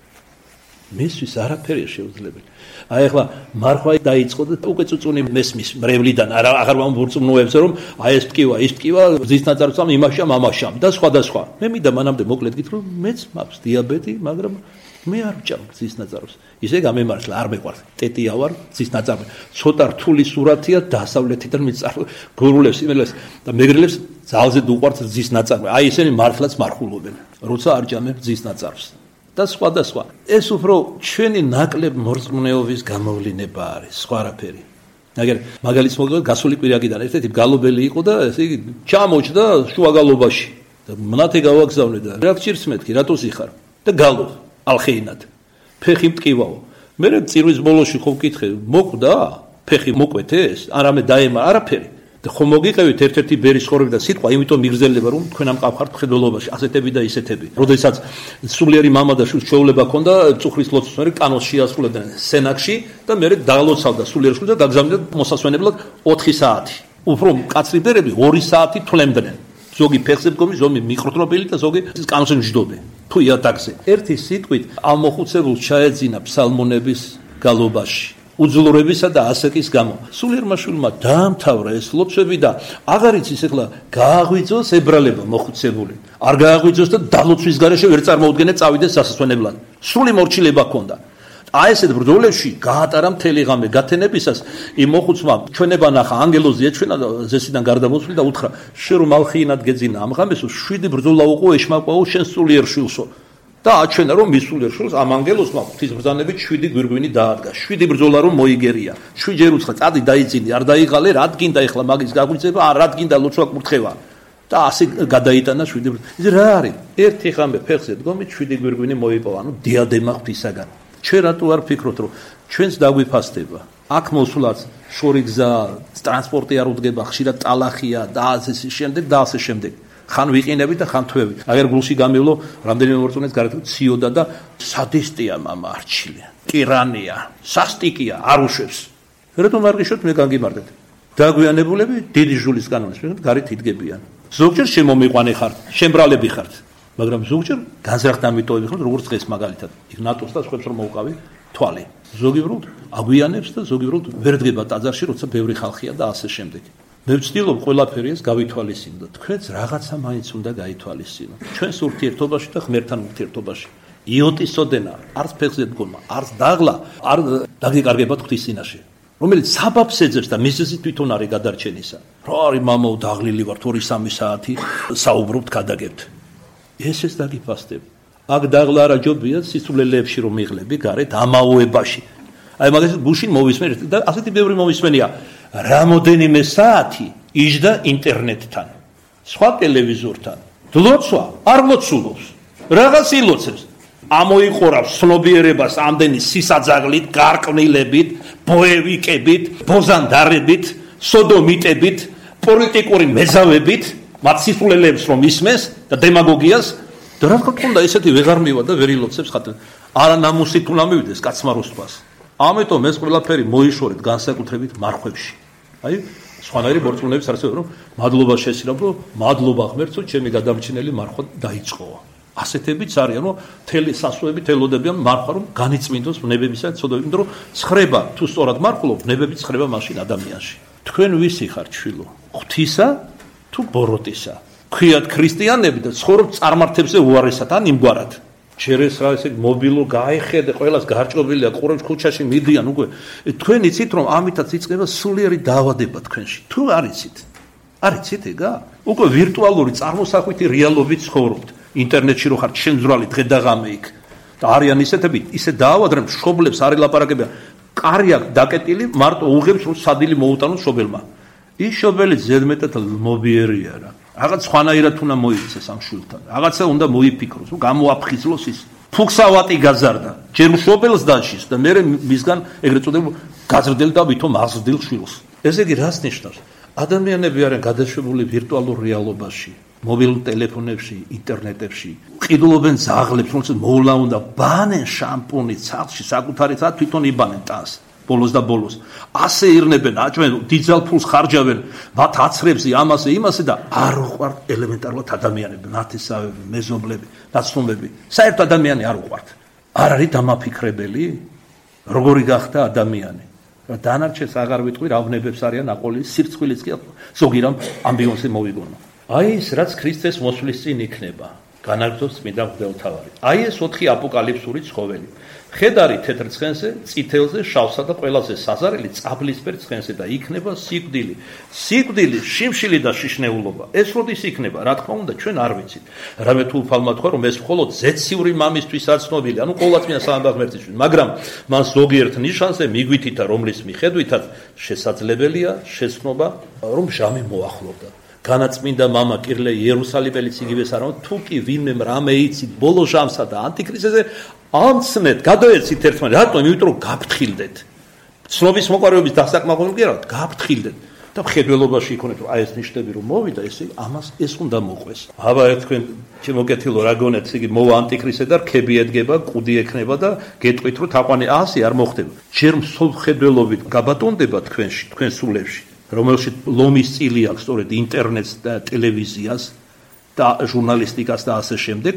მისთვის არაფერია შეუძლებელი. აი ახლა მარხვა დაიწყო და უკვე წუწუნი მესმის მრევლიდან აღარ ვამბურწმუნოებს რომ აი ეს ტკივა ის ტკივა ზის ნაწარმოებამ იმაშამ ამაშამ და სხვა და სხვა. მე მინდა მანამდე მოკლედ გითხრა რომ მეც მაქვს დიაბეტი, მაგრამ მე არ ვჭამ ზის ნაწარმოებს. ისე გამემართლა არ მეყვარს. ტეტია ვარ ზის ნაწარმოები. ცოტა რთული სურათია დასავლეთიდან მიწარულ გურულებს იმელებს და მეგრელებს ძალზე უყვართ ზის ნაწარმოები. აი ესენი მართლაც მარხულობენ. როცა არ ჭამებ ზის ნაწარმს. და სხვა და სხვა. ეს უფრო ჩვენი ნაკლებ მორწმუნეობის გამოვლინება არის, სხვა არაფერი. მაგალითს მოგებთ, გასული კვირაგიდან ერთ-ერთი გალობელი იყო და ესე იგი ჩამოჭდა შუაგალობაში. და მნათე გავაგზავნე და რა გჭირს მეთქი, რატო სიხარ? და გალობ ალხეინად. ფეხი მტკივაო. მე წირვის ბოლოში ხო ვკითხე, მოკვდა? ფეხი მოკვეთეს? არამე დაემა არაფერი. და ხომ მოგიყევით ერთ-ერთი ბერის ხორები და სიტყვა, იმიტომ მიგრძელდება რომ თქვენ ამყავხართ მხედველობაში, ასეთები და ისეთები. როდესაც სულიერი მამა და შვილს შეუძლება ჰქონდა წუხრის ლოცვის მერე კანონს შეასრულებდნენ სენაკში და მერე დალოცავდა სულიერ შვილს და დაგზავნიდა მოსასვენებლად 4 საათი. უფრო მკაცრი ბერები 2 საათი თვლემდნენ. ზოგი ფეხზე მდგომი, ზოგი მიკროტრობილი და ზოგი კანონზე მჯდომი. თუ იატაკზე. ერთი სიტყვით ამ მოხუცებულს ჩაეძინა ფსალმონების გალობაში. უძლურებისა და ასაკის გამო. სულიერმა შვილმა დაამთავრა ეს ლოცვები და აღარ იცის ეხლა გააღვიძოს ებრალება მოხუცებული. არ გააღვიძოს და დალოცვის გარეშე ვერ წარმოუდგენია წავიდეს სასასვენებლად. სრული მორჩილება ჰქონდა. აი ესეთ ბრძოლებში გაატარა მთელი ღამე გათენებისას იმ მოხუცმა ჩვენება ნახა ანგელოზი ეჩვენა და ზესიდან გარდამოსული და უთხრა შენ რომ ალხიინად გეძინა ამ ღამესო 7 ბრძოლა უყო ეშმაკაო შენ სულიერ შვილსო და აჩვენა რომ მის სულიერ შვილს ამ ანგელოზმა ღვთის ბრძანებით 7 გვირგვინი დაადგა 7 ბრძოლა რომ მოიგერია 7 ჯერ უთხრა წადი დაიძინი არ დაიღალე რა გინდა ეხლა მაგის გაგვიწება რა გინდა ლოცვა კურთხევა და ასე გადაიტანა 7 ბრძოლა ის რა არის ერთი ღამე ფეხზე დგომით 7 გვირგვინი მოიპოვა ანუ დიადემა ღვთისაგან ჩვენ რატო არ ფიქრობთ რომ ჩვენს დაგვიფასდება აქ მოსვლაც შორი გზა ტრანსპორტი არ უდგება ხშირად ტალახია და ასე შემდეგ ხან ვიყინები და ხან თვევი აგერ გულში გამივლო რამდენიმე მორწმუნეს გარეთ ციოდა და სადისტია მამა არჩილია ტირანია სასტიკია არ უშვებს რატომ არ გიშოთ მე განგიმარდეთ დაგვიანებულები დიდი ჟულის კანონის მიხედვით გარეთ იდგებიან ზოგჯერ შემომიყვანე ხართ შემბრალები ხართ მაგრამ ზოგჯერ განზრახთან მიტოვები ხართ როგორც დღეს მაგალითად იქ ნატოს და სხვებს რომ მოუყავი თვალი ზოგიერთად აგვიანებს და ზოგიერთად ვერ დგება ტაძარში როცა ბევრი ხალხია და ასე შემდეგ მე ვცდილობ ყველაფერი ეს გავითვალისწინოთ თქვენც რაღაცა მაინც უნდა გაითვალისწინოთ ჩვენს ურთიერთობაში და ღმერთთან ურთიერთობაში იოტის ოდენა არც ფეხზე დგომა არც დაღლა არ დაგიკარგებათ ღვთის წინაშე რომელიც საბაბს ეძებს და მიზეზი თვითონ არის გადარჩენისა რა არის მამაო დაღლილი ვარ 2-3 საათი საუბრობთ გადაგებთ ეს დაგიფასებ აქ დაღლა არა ჯობია სიცოცხლეებში რომ მიღლები გარეთ ამაოებაში აი მაგალითად გუშინ მოვისმენ და ასეთი ბევრი მოვისმენია რამოდენიმე საათი იჯდა ინტერნეტთან სხვა ტელევიზორთან ლოცვა არ ლოცულობს რაღაც ილოცებს ამოიყურავს ცნობიერებას ამდენი სისაძაღლით გარყვნილებით ბოევიკებით ბოზანდარებით სოდომიტებით პოლიტიკური მეძავებით მათ სიცოცხლეებს რომ ისმეს და დემაგოგიას და რა თქმა უნდა ესეთი ვეღარ მივა და ვერ ილოცებს ხათ არა ნამუსით უნდა მივიდეს კაცმა როსტვას ამიტომ ეს ყველაფერი მოიშორეთ განსაკუთრებით მარხვებში აი სხვანაირი მორწმუნეებს არც რომ მადლობა შესირავ მადლობა ღმერთო ჩემი გადამჩენელი მარხვა დაიწყო ასეთებიც არიან რომ თელი სასუები თელოდებიან მარხვა რომ განიწმინდოს ნებებისა და ცოდვები იმიტომ რომ ხრება თუ სწორად მარხულობ ნებებიც ხრება მაშინ ადამიანში თქვენ ვისი ხართ შვილო ღვთისა თუ ბოროტისა ქვიათ ქრისტიანები და ცხოვრობ წარმართებზე უარესად ან იმგვარად შერეს რა ესე მობილო გაიხედე ყველას გარჭობილია ყურებს ქუჩაში მიდიან უკვე თქვენ იცით რომ ამითაც იწყება სულიერი დაავადება თქვენში თუ არ იცით ეგა უკვე ვირტუალური წარმოსახვითი რეალობით ცხოვრობთ ინტერნეტში რო ხართ შემძვრალი დღე და ღამე იქ და არიან ისეთები ისე დაავადდნენ მშობლებს არ ელაპარაკებიან კარი აქვს დაკეტილი მარტო უღებს რომ სადილი მოუტანოს მშობელმა ის მშობელი ზედმეტად მობიერია რა რაღაც სხვანაირად უნდა მოიქცეს ამ შვილთან რაღაცა უნდა მოიფიქროს რომ გამოაფხიზლოს ის ფუქსავატი გაზარდა ჯერ მშობელს დაჩის და მე მისგან ეგრეთ წოდებულ გაზრდელ და ვითომ აზრდილ შვილს ესე იგი რას ნიშნავს ადამიანები არიან გადაშვებული ვირტუალურ რეალობაში მობილურ ტელეფონებში ინტერნეტებში ყიდულობენ ზაღლებს რომელსაც მოვლა უნდა ბანენ შამპუნით სახლში საკუთარი ცა თვითონ იბანენ ტანს ბოლოს და ბოლოს ასე ირნებენ აჭმენ დიძალ ფულს ხარჯავენ მათ აცრებზე ამასე იმასე და არ უყვართ ელემენტარულად ადამიანები ნათესავები მეზობლები ნაცნობები საერთოდ ადამიანი არ უყვართ არ არის დამაფიქრებელი როგორი გახდა ადამიანი რა დანარჩენს აღარ ვიტყვი რა ვნებებს არიან აყოლი სირცხვილიც კი ზოგი რამ ამბიონსი მოვიგონო აი ეს რაც ქრისტეს მოსვლის წინ იქნება განაგრძობს წმინდა მღვდელმთავარი აი ეს 4 აპოკალიფსური ცხოველი ხედარი თეთრ ცხენზე, წითელზე, შავსა და ყველაზე საზარელი წაბლისფერ ცხენზე და იქნება სიკვდილი. სიკვდილი, შიმშილი და შიშნეულობა. ეს როდის იქნება? რა თქმა უნდა, ჩვენ არ ვიცით. რამე თუ უფალმა თქვა, რომ ეს მხოლოდ ზეციური მამისთვის არ ცნობილი, ანუ ყოვლადწმინდა სამება ღმერთისთვის, მაგრამ მას ზოგიერთ ნიშანზე მიგვითითა, რომლის მიხედვითაც შესაძლებელია შეცნობა, რომ ჟამი მოახლოვდა. განაწმინდა მამა კირლე იერუსალიმელიც იგივეს არა, თუ კი ვინმე რამე იცით ბოლო ჟამსა და ანტიქრისტზე ამცნეთ, გადაეცით ერთმანეთს, რატომ? იმიტომ რომ გაფრთხილდეთ. ცნობის მოყარების დასაკმაყოფილებლად კი არა, გაფრთხილდეთ. და მხედველობაში იქონეთ, რომ აი ეს ნიშნები რომ მოვიდა, ესე ამას ეს უნდა მოყვეს. აბა თქვენ შემოკეთილო რა გონეთ, იგი მოვა ანტიქრისტე და რქები ედგება, კუდი ექნება და გეტყვით, რომ თაყვანი ასე არ მოხდება. ჯერ მსოფ მხედველობით გაბატონდება თქვენში, თქვენ სულებში. რომელშიც ლომის წილი აქვს სწორედ ინტერნეტს და ტელევიზიას და ჟურნალისტიკას და ასე შემდეგ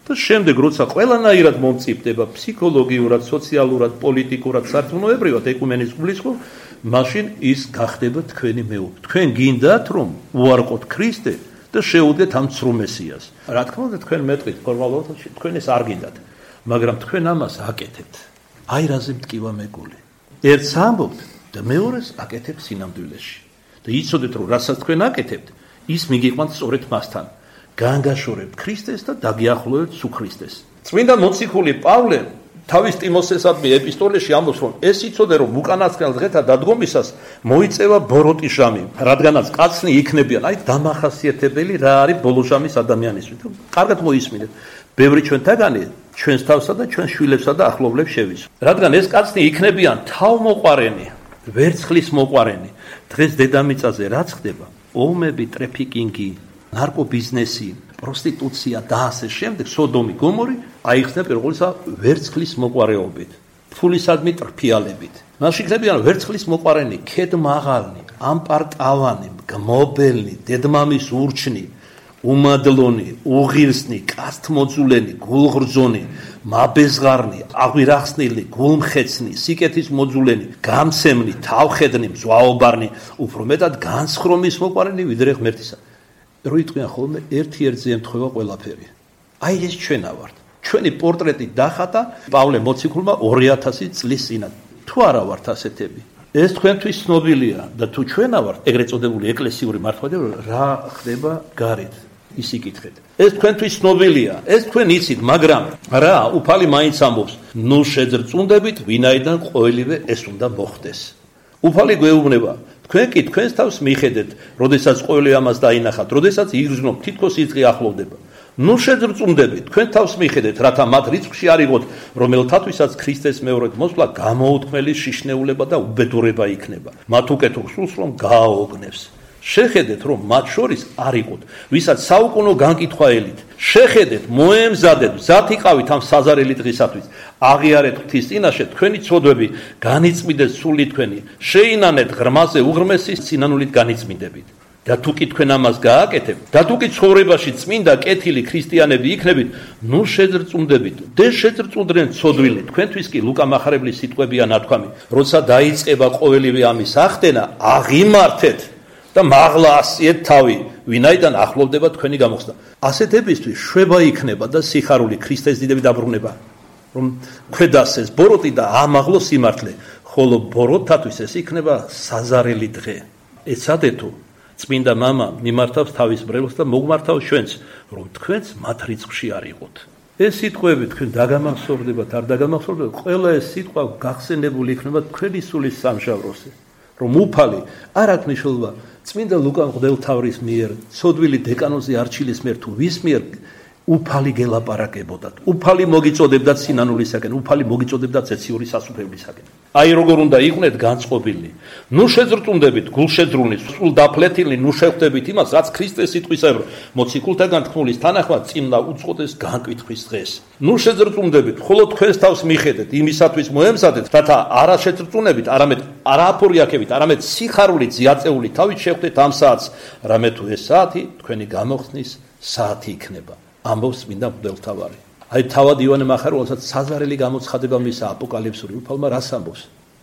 და შემდეგ როცა ყველანაირად მომწიფდება ფსიქოლოგიურად, სოციალურად, პოლიტიკურად, სარწმუნოებრივად ეკუმენის გულისხმობ, მაშინ ის გახდება თქვენი მეუღლე. თქვენ გინდათ რომ უარყოთ ქრისტე და შეუდგეთ ამ ცრუ მესიას. რა თქმა უნდა თქვენ მეტყვით ფორმალურად თქვენ ეს არ გინდათ, მაგრამ თქვენ ამას აკეთებთ. აი რაზე მტკივა მეგული. ერთს ამბობთ და მეორეს აკეთებთ სინამდვილეში. და იცოდეთ რომ რასაც თქვენ აკეთებთ, ის მიგიყვანთ სწორედ მასთან. განგაშორებთ ქრისტეს და დაგიახლოვებთ სულ ქრისტეს. წმინდა მოციქული პავლე თავის ტიმოთესადმი ეპისტოლეში ამბობს, რომ ეს იცოდე რომ უკანასკნელ დღეთა დადგომისას მოიწევა ბოროტი ჟამი, რადგანაც კაცნი იქნებიან, აი დამახასიათებელი რა არის ბოლო ჟამის ადამიანისთვის. კარგად მოისმინეთ. ბევრი ჩვენთაგანი ჩვენს თავსა და ჩვენ შვილებსა და ახლობლებს შევისვათ. რადგან ეს კაცნი იქნებიან თავმოყვარენი, ვერცხლის მოყვარენი. დღეს დედამიწაზე რაც ხდება? ომები, ტრაფიკინგი, ნარკობიზნესი, პროსტიტუცია და ასე შემდეგ, სოდომი, გომორი აიხსნა პირველისა ვერცხლის მოყვარეობით, ფულისადმი ტრფიალებით. მაშინ იქნებიან ვერცხლის მოყვარენი, ქედმაღალნი, ამპარტავანი, გმობელნი, დედმამის ურჩნი, უმადლონი, უღირსნი, კასთმოძულენი, გულღრძონი, მაბეზღარნი, აღვირახსნილი, გულმხეცნი, სიკეთის მოძულენი, გამცემნი, თავხედნი, მძვაობარნი, უფრო მეტად განსხრომის მოყვარენი ვიდრე ღმერთისა. რო იტყვიან ხოლმე ერთ-ერთზე ემთხვევა ყველაფერი. აი ეს ჩვენა ვართ. ჩვენი პორტრეტი დახატა პავლე მოციქულმა 2000 წლის წინათ. თუ არა ვართ ასეთები, ეს თქვენთვის ცნობილია და თუ ჩვენა ვართ, ეგრეთ წოდებული ეკლესიური მართლმადიდებლობა, რა ხდება გარეთ? ის იკითხეთ. ეს თქვენთვის ცნობილია, ეს თქვენ იცით, მაგრამ რა, უფალი მაინც ამბობს, ნუ შეძრწუნდებით, ვინაიდან ყოველივე ეს უნდა მოხდეს. უფალი გვეუბნება, თქვენ კი თქვენს თავს მიხედეთ, როდესაც ყოველივე ამას დაინახავთ, როდესაც იგრძნობ, თითქოს იწყი ახლოვდება. ნუ შეძრწუნდებით, თქვენ თავს მიხედეთ, რათა მათ რიცხვში არ იყოთ, რომელთათვისაც ქრისტეს მეორედ მოსვლა გამოუთქმელი შიშნეულება და უბედურება იქნება. მათ უკეთო სულს რომ გააოგნებს. შეხედეთ, რომ მათ შორის არ იყოთ, ვისაც საუკუნო განკითხვაელით. შეხედეთ, მოემზადეთ, მზად იყავით ამ საზარელი დღისათვის. აღიარეთ ღვთის წინაშე თქვენი ცოდვები, განიწმინდეთ სული თქვენი, შეინანეთ ღრმაზე უღრმესი სინანულით განიწმინდებით. და თუ კი თქვენ ამას გააკეთებთ, და თუ კი ცხოვრებაში წმინდა კეთილი ქრისტიანები იქნებით, ნუ შეძრწუნდებით. და შეძრწუნდნენ ცოდვილი, თქვენთვის კი ლუკა მახარებლის სიტყვებია ნათქვამი, როცა დაიწყება ყოველივე ამის ახდენა, აღიმართეთ და მაღლა ასიეთ თავი, ვინაიდან ახლოვდება თქვენი გამოხსნა. ასეთებისთვის შვება იქნება და სიხარული ქრისტეს დიდები დაბრუნება, რომ ქვედასეს ბოროტი და ამაღლო სიმართლე, ხოლო ბოროტთათვის ეს იქნება საზარელი დღე. ეცადეთო წმინდა მამა მიმართავს თავის მრევლს და მოგმართავს ჩვენც, რომ თქვენც მათ რიცხვში არ იყოთ. ეს სიტყვები თქვენ დაგამახსოვრდებათ, არ დაგამახსოვრდებათ, ყველა ეს სიტყვა გახსენებული იქნება თქვენი სულის სამშაბლოზე, რომ უფალი არ აქვს მნიშვნელობა წმინდა ლუკა მღვდელმთავრის მიერ, ცოდვილი დეკანოზი არჩილის მიერ თუ ვის მიერ უფალი გელაპარაკებოდათ, უფალი მოგიწოდებდათ სინანულისაკენ, უფალი მოგიწოდებდათ ზეციური სასუფევლისაკენ. აი როგორ უნდა იყვნენ განწყობილნი. ნუ შეძრწუნდებით, გულშეძრულნი, სულ დაფლეთილნი, ნუ შეხვდებით იმას, რაც ქრისტეს სიტყვისებრ მოციქულთაგან თქმულის თანახმად წინ უწყოდეს განკითხვის დღეს. ნუ შეძრწუნდებით, ხოლო თქვენს თავს მიხედეთ, იმისათვის მოემზადეთ, რათა არა შეძრწუნებით, არამედ არაფორიაქებით, არამედ სიხარულით, ზიაწეული თავით შეხვდეთ ამ საათს, რამე თუ ეს საათი თქვენი გამოხსნის საათი იქნება. ამბობს წმინდა მღვდელმთავარი. აი თავად ივანე მახარებელსაც საზარელი გამოცხადება მისცა აპოკალიფსური უფალმა რას ამბობს?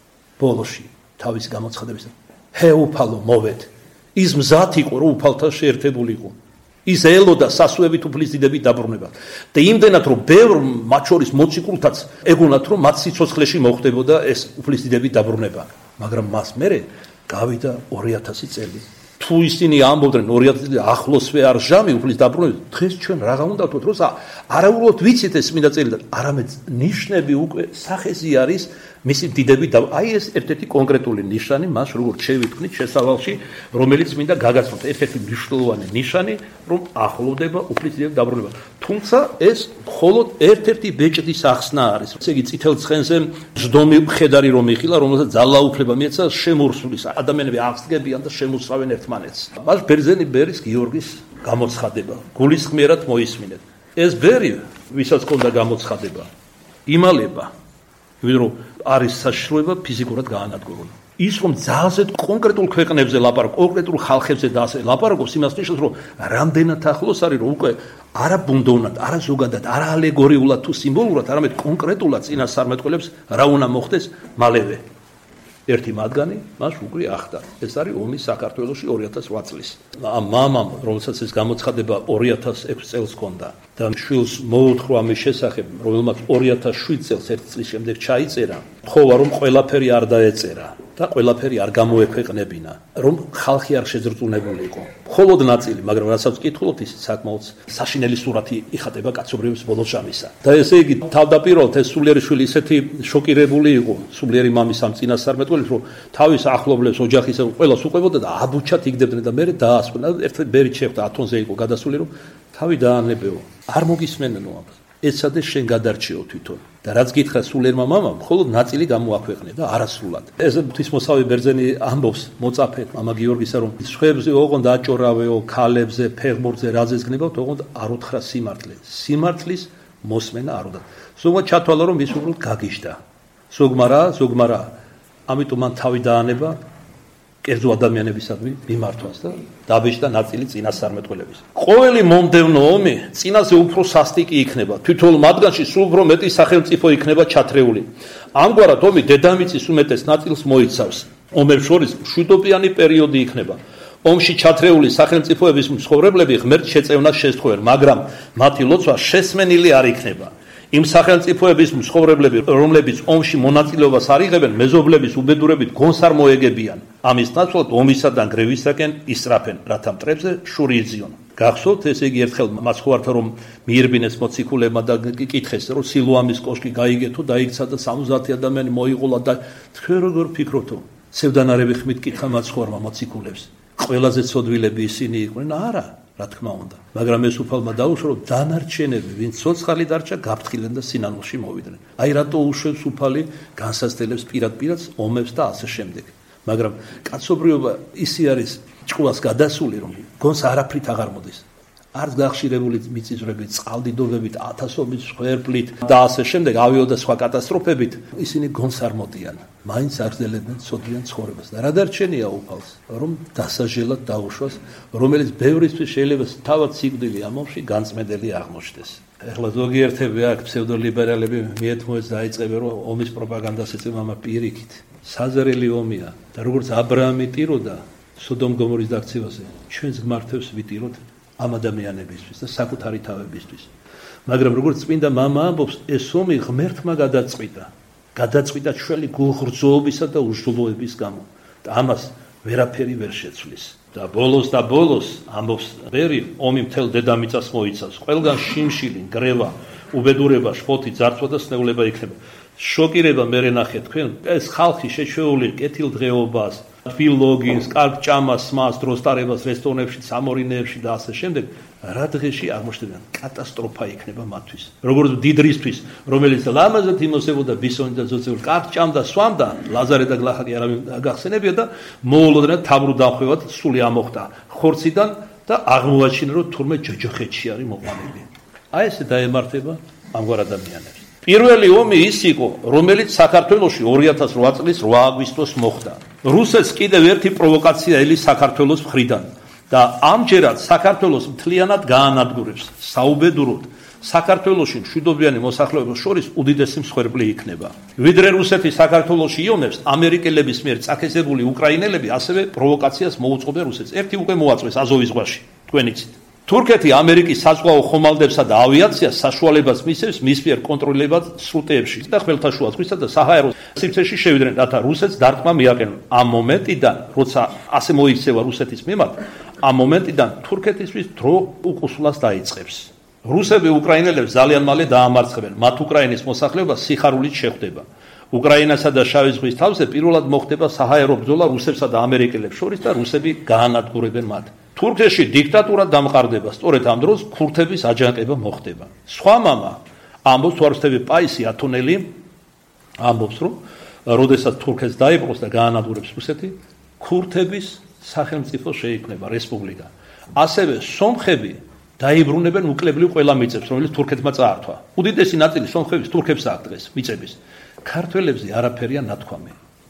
ბოლოში თავის გამოცხადების. ჰე უფალო მოვედ. ის მზად იყო რომ უფალთან შეერთებულიყო. ის ელოდა სასუებით უფლის დიდებით დაბრუნებას. და იმდენად რომ ბევრ მათ შორის მოციქულთაც ეგონათ რომ მათ სიცოცხლეში მოხდებოდა ეს უფლის დიდებით დაბრუნება. მაგრამ მას მერე გავიდა 2000 წელი. თუ ისინი ამბობდნენ 2000 წელი ახლოსვე არ ჟამი უფლის დაბრუნების, დღეს ჩვენ რაღა უნდა ვთქვათ, როცა არაუბრალოდ ვიცით ეს წმინდა წელი, არამედ ნიშნები უკვე სახეზი არის მისი დიდები და აი ეს ერთ-ერთი კონკრეტული ნიშანი მას როგორც შევიტყნით შესავალში, რომელიც მინდა გაგაცნოთ, ერთ-ერთი მნიშვნელოვანი ნიშანი, რომ ახლოვდება უფლის დიდების დაბრუნება. თუმცა ეს მხოლოდ ერთ-ერთი ბეჭდის ახსნა არის. ესე იგი წითელ ცხენზე ზდომი მხედარი რომ იხილა, რომელსაც ძალაუფლება მიეცა შემურსulis. ადამიანები აღსდგებიან და შემოსავენ ერთმანეთს. მას ბერძენი ბერის გიორგის გამოცხადება. გულისხმიერად მოისმინეთ. ეს ბერი, ვისაც ჰქონდა გამოცხადება, იმალება, იმიტომ რომ არის საშიშროება ფიზიკურად გაანადგურული. ის რომ ძალზედ კონკრეტულ ქვეყნებზე ლაპარაკობს, კონკრეტულ ხალხებზე და ასე ლაპარაკობს, იმას ნიშნავს, რომ რამდენად ახლოს არის, რომ უკვე არა ბუნდოვნად, არა ზოგადად, არა ალეგორიულად თუ სიმბოლურად, არამედ კონკრეტულად წინასწარმეტყველებს რა უნდა მოხდეს მალევე. ერთი მათგანი მას უკვე ახდა. ეს არის ომი საქართველოში 2008 წლის. ამ მამამ, რომელსაც ეს გამოცხადება 2006 წელს ჰქონდა და შვილს მოუთხრო ამის შესახებ, რომელმაც 2007 წელს ერთ წლის შემდეგ ჩაიწერა, ხოვა რომ ყველაფერი არ დაეწერა და ყველაფერი არ გამოექვეყნებინა, რომ ხალხი არ შეძრწუნებული იყო. მხოლოდ ნაწილი, მაგრამ რასაც ვკითხულობთ, ის საკმაოდ საშინელი სურათი იხატება კაცობრიობის ბოლო ჟამისა. და ესე იგი, თავდაპირველად ეს სულიერი შვილი ისეთი შოკირებული იყო, სულიერი მამის ამ წინასწარმეტყველებს, რომ თავის ახლობლებს, ოჯახის ყველას უყვებოდა და აბუჩად იგდებდნენ და მერე დაასკვნა. ერთ ბერით შეხვდა ათონზე იყო გადასული, რომ თავი დაანებეო. არ მოგისმენნო ამას. ეცადე შენ გადარჩეო თვითონ. და რაც გითხრა სულიერმა მამამ, მხოლოდ ნაწილი გამოაქვეყნე და არასრულად. ეს ღვთისმოსავი ბერძენი ამბობს მოწაფე მამა გიორგისა, რომ სხვებზე ოღონდ აჭორავეო, ქალებზე, ფეხბურთზე რაზეც გნებავთ, ოღონდ არ უთხრა სიმართლე. სიმართლის მოსმენა არ უნდა. ზოგადად ჩათვალა, რომ ის უბრალოდ გაგიჟდა. ზოგმარა. ამიტომ მან თავი დაანება კერძო ადამიანებისადმი მიმართვას და დაბეჭდა ნაწილი წინასწარმეტყველების. ყოველი მომდევნო ომი წინაზე უფრო სასტიკი იქნება. თვითონ მათგანში სულ უფრო მეტი სახელმწიფო იქნება ჩათრეული. ამგვარად ომი დედამიწის უმეტეს ნაწილს მოიცავს. ომებს შორის მშვიდობიანი პერიოდი იქნება. ომში ჩათრეული სახელმწიფოების მცხოვრებლები ღმერთ შეწევნას შესთხოვენ, მაგრამ მათი ლოცვა შესმენილი არ იქნება. იმ სახელმწიფოების მცხოვრებლები, რომლებიც ომში მონაწილეობას არ იღებენ, მეზობლების უბედურებით გონს არ მოეგებიან. ამის ნაცვლად ომისა და ნგრევისაკენ ისწრაფენ, რათა მტრებზე შური იძიონ. გახსოვთ, ესე იგი ერთხელ მას ხوارთა რომ მიირბინეს მოციქულებმა და კითხეს, რომ სილუამის კოშკი გაიგეთო და იქცა და 70 ადამიანი მოიყოლა და თქვენ როგორ ფიქრობთო? სევდანარები ხმით კითხა მას ხوارმა მოციქულებს. ყველაზე ცოდვილები ისინი იყვნენ? არა. რა თქმა უნდა, მაგრამ ეს უფალმა დაუშვა, რომ დანარჩენები, ვინც ცოცხალი დარჩა, გაფრთხილდნენ და სინანულში მოვიდნენ. აი რატო უშვებს უფალი განსაცდელებს პირად-პირად ომებს და ასე შემდეგ. მაგრამ კაცობრიობა ისე არის ჭკუას გადასული, რომ გონს არაფრით აღარ მოდის. არც გახშირებული მიწისძვრებით, წყალდიდობებით, ათასობით ხვერპლით და ასე შემდეგ, ავიო და სხვა კატასტროფებით, ისინი გონს არ მოდიან. მაინც აგრძელებდნენ ცოდვიან ცხოვრებას. და რა დარჩენია უფალს, რომ დასაჟელად დაუშვას, რომელიც ბევრისთვის შეიძლება თავად სიკვდილი ამ ომში განწმენდელი აღმოჩნდეს. ეხლა ზოგიერთები აქ ფსევდოლიბერალები მიეთმოეს დაიწყებენ, რომ ომის პროპაგანდას ეწევიან პირიქით. საზრელი ომია და როგორც აბრაამი ტიროდა სოდომ გომორის დაქცევაზე, ჩვენს გმართებს ვიტიროთ ამ ადამიანებისთვის და საკუთარი თავებისთვის. მაგრამ როგორც წმინდა მამა ამბობს, ეს ომი ღმერთმა გადაწყვიტა ჩვენი გულღრძოებისა და უშლოების გამო და ამას ვერაფერი ვერ შეცვლის. და ბოლოს ამბობს ბერი, ომი მთელ დედამიწას მოიცავს. ყველგან შიმშილი, ნგრევა, უბედურება, შფოთი, ძარცვა და სნეულება იქნება. შოკირება მერე ნახეთ თქვენ, ეს ხალხი შეჩეული კეთილდღეობას, ფილოგინს, კარგ ჭამას, მას, დროსტარებას, რესტორნებში, სამორინეებში და ასე შემდეგ, რა დღეში აღმოჩნდება კატასტროფა იქნება მათთვის. როგორც დიდრისთვის, რომელიც ლამაზად იმოსებოდა ბისონი და ძოწეული, კარგ ჭამდა, სვამდა, ლაზარე და გლახაკი არავინ გახსენებია და მოულოდნელად თაბრუ დახვევად სული ამოხდა ხორციდან და აღმოაჩინა, რომ თურმე ჯოჯოხეთში არის მოყვანილი. აი ესე დაემართება ამგვარ ადამიანებს. პირველი ომი ის იყო, რომელიც საქართველოში 2008 წლის 8 აგვისტოს მოხდა. რუსეთს კიდევ ერთი პროვოკაცია ელის საქართველოს მხრიდან და ამჯერად საქართველოს მთლიანად გაანადგურებს. საუბედუროდ, საქართველოში მშვიდობიანი მოსახლეობის შორის უდიდესი მსხვერპლი იქნება. ვიდრე რუსეთი საქართველოში იონებს, ამერიკელების მიერ წაქეზებული უკრაინელები ასევე პროვოკაციას მოუწყობენ რუსეთს. ერთი უკვე მოაწყვეს აზოვის ზღვაში, თქვენ იცით. თურქეთი ამერიკის საზღვაო ხომალდებსა და ავიაციას საშუალებას მისცემს მის მიერ კონტროლირებად სრუტეებში და ხმელთაშუა ზღვისა და საჰაერო სივრცეში შევიდნენ, რათა რუსეთს დარტყმა მიაყენონ. ამ მომენტიდან, როცა ასე მოიქცევა რუსეთის მიმართ, ამ მომენტიდან თურქეთისთვის დრო უკუსვლას დაიწყებს. რუსები უკრაინელებს ძალიან მალე დაამარცხებენ, მათ უკრაინის მოსახლეობა სიხარულით შეხვდება. უკრაინასა და შავი ზღვის თავზე პირველად მოხდება საჰაერო ბრძოლა რუსებსა და ამერიკელებს შორის და რუსები გაანადგურებენ მათ. თურქეთში დიქტატურა დამყარდება, სწორედ ამ დროს ქურთების აჯანყება მოხდება. სხვა მამა ამბობს, თვაროსთები პაისი ათონელი ამბობს, რომ როდესაც თურქეთს დაიპყროს და გაანადგურებს რუსეთი, ქურთების სახელმწიფო შეიქმნება, რესპუბლიკა. ასევე სომხები დაიბრუნებენ უკლებლივ ყველა მიწებს, რომელიც თურქეთმა წაართვა. უდიდესი ნაწილი სომხების თურქებს აქვს დღეს მიწების. ქართველებზე არაფერია ნათქვამი.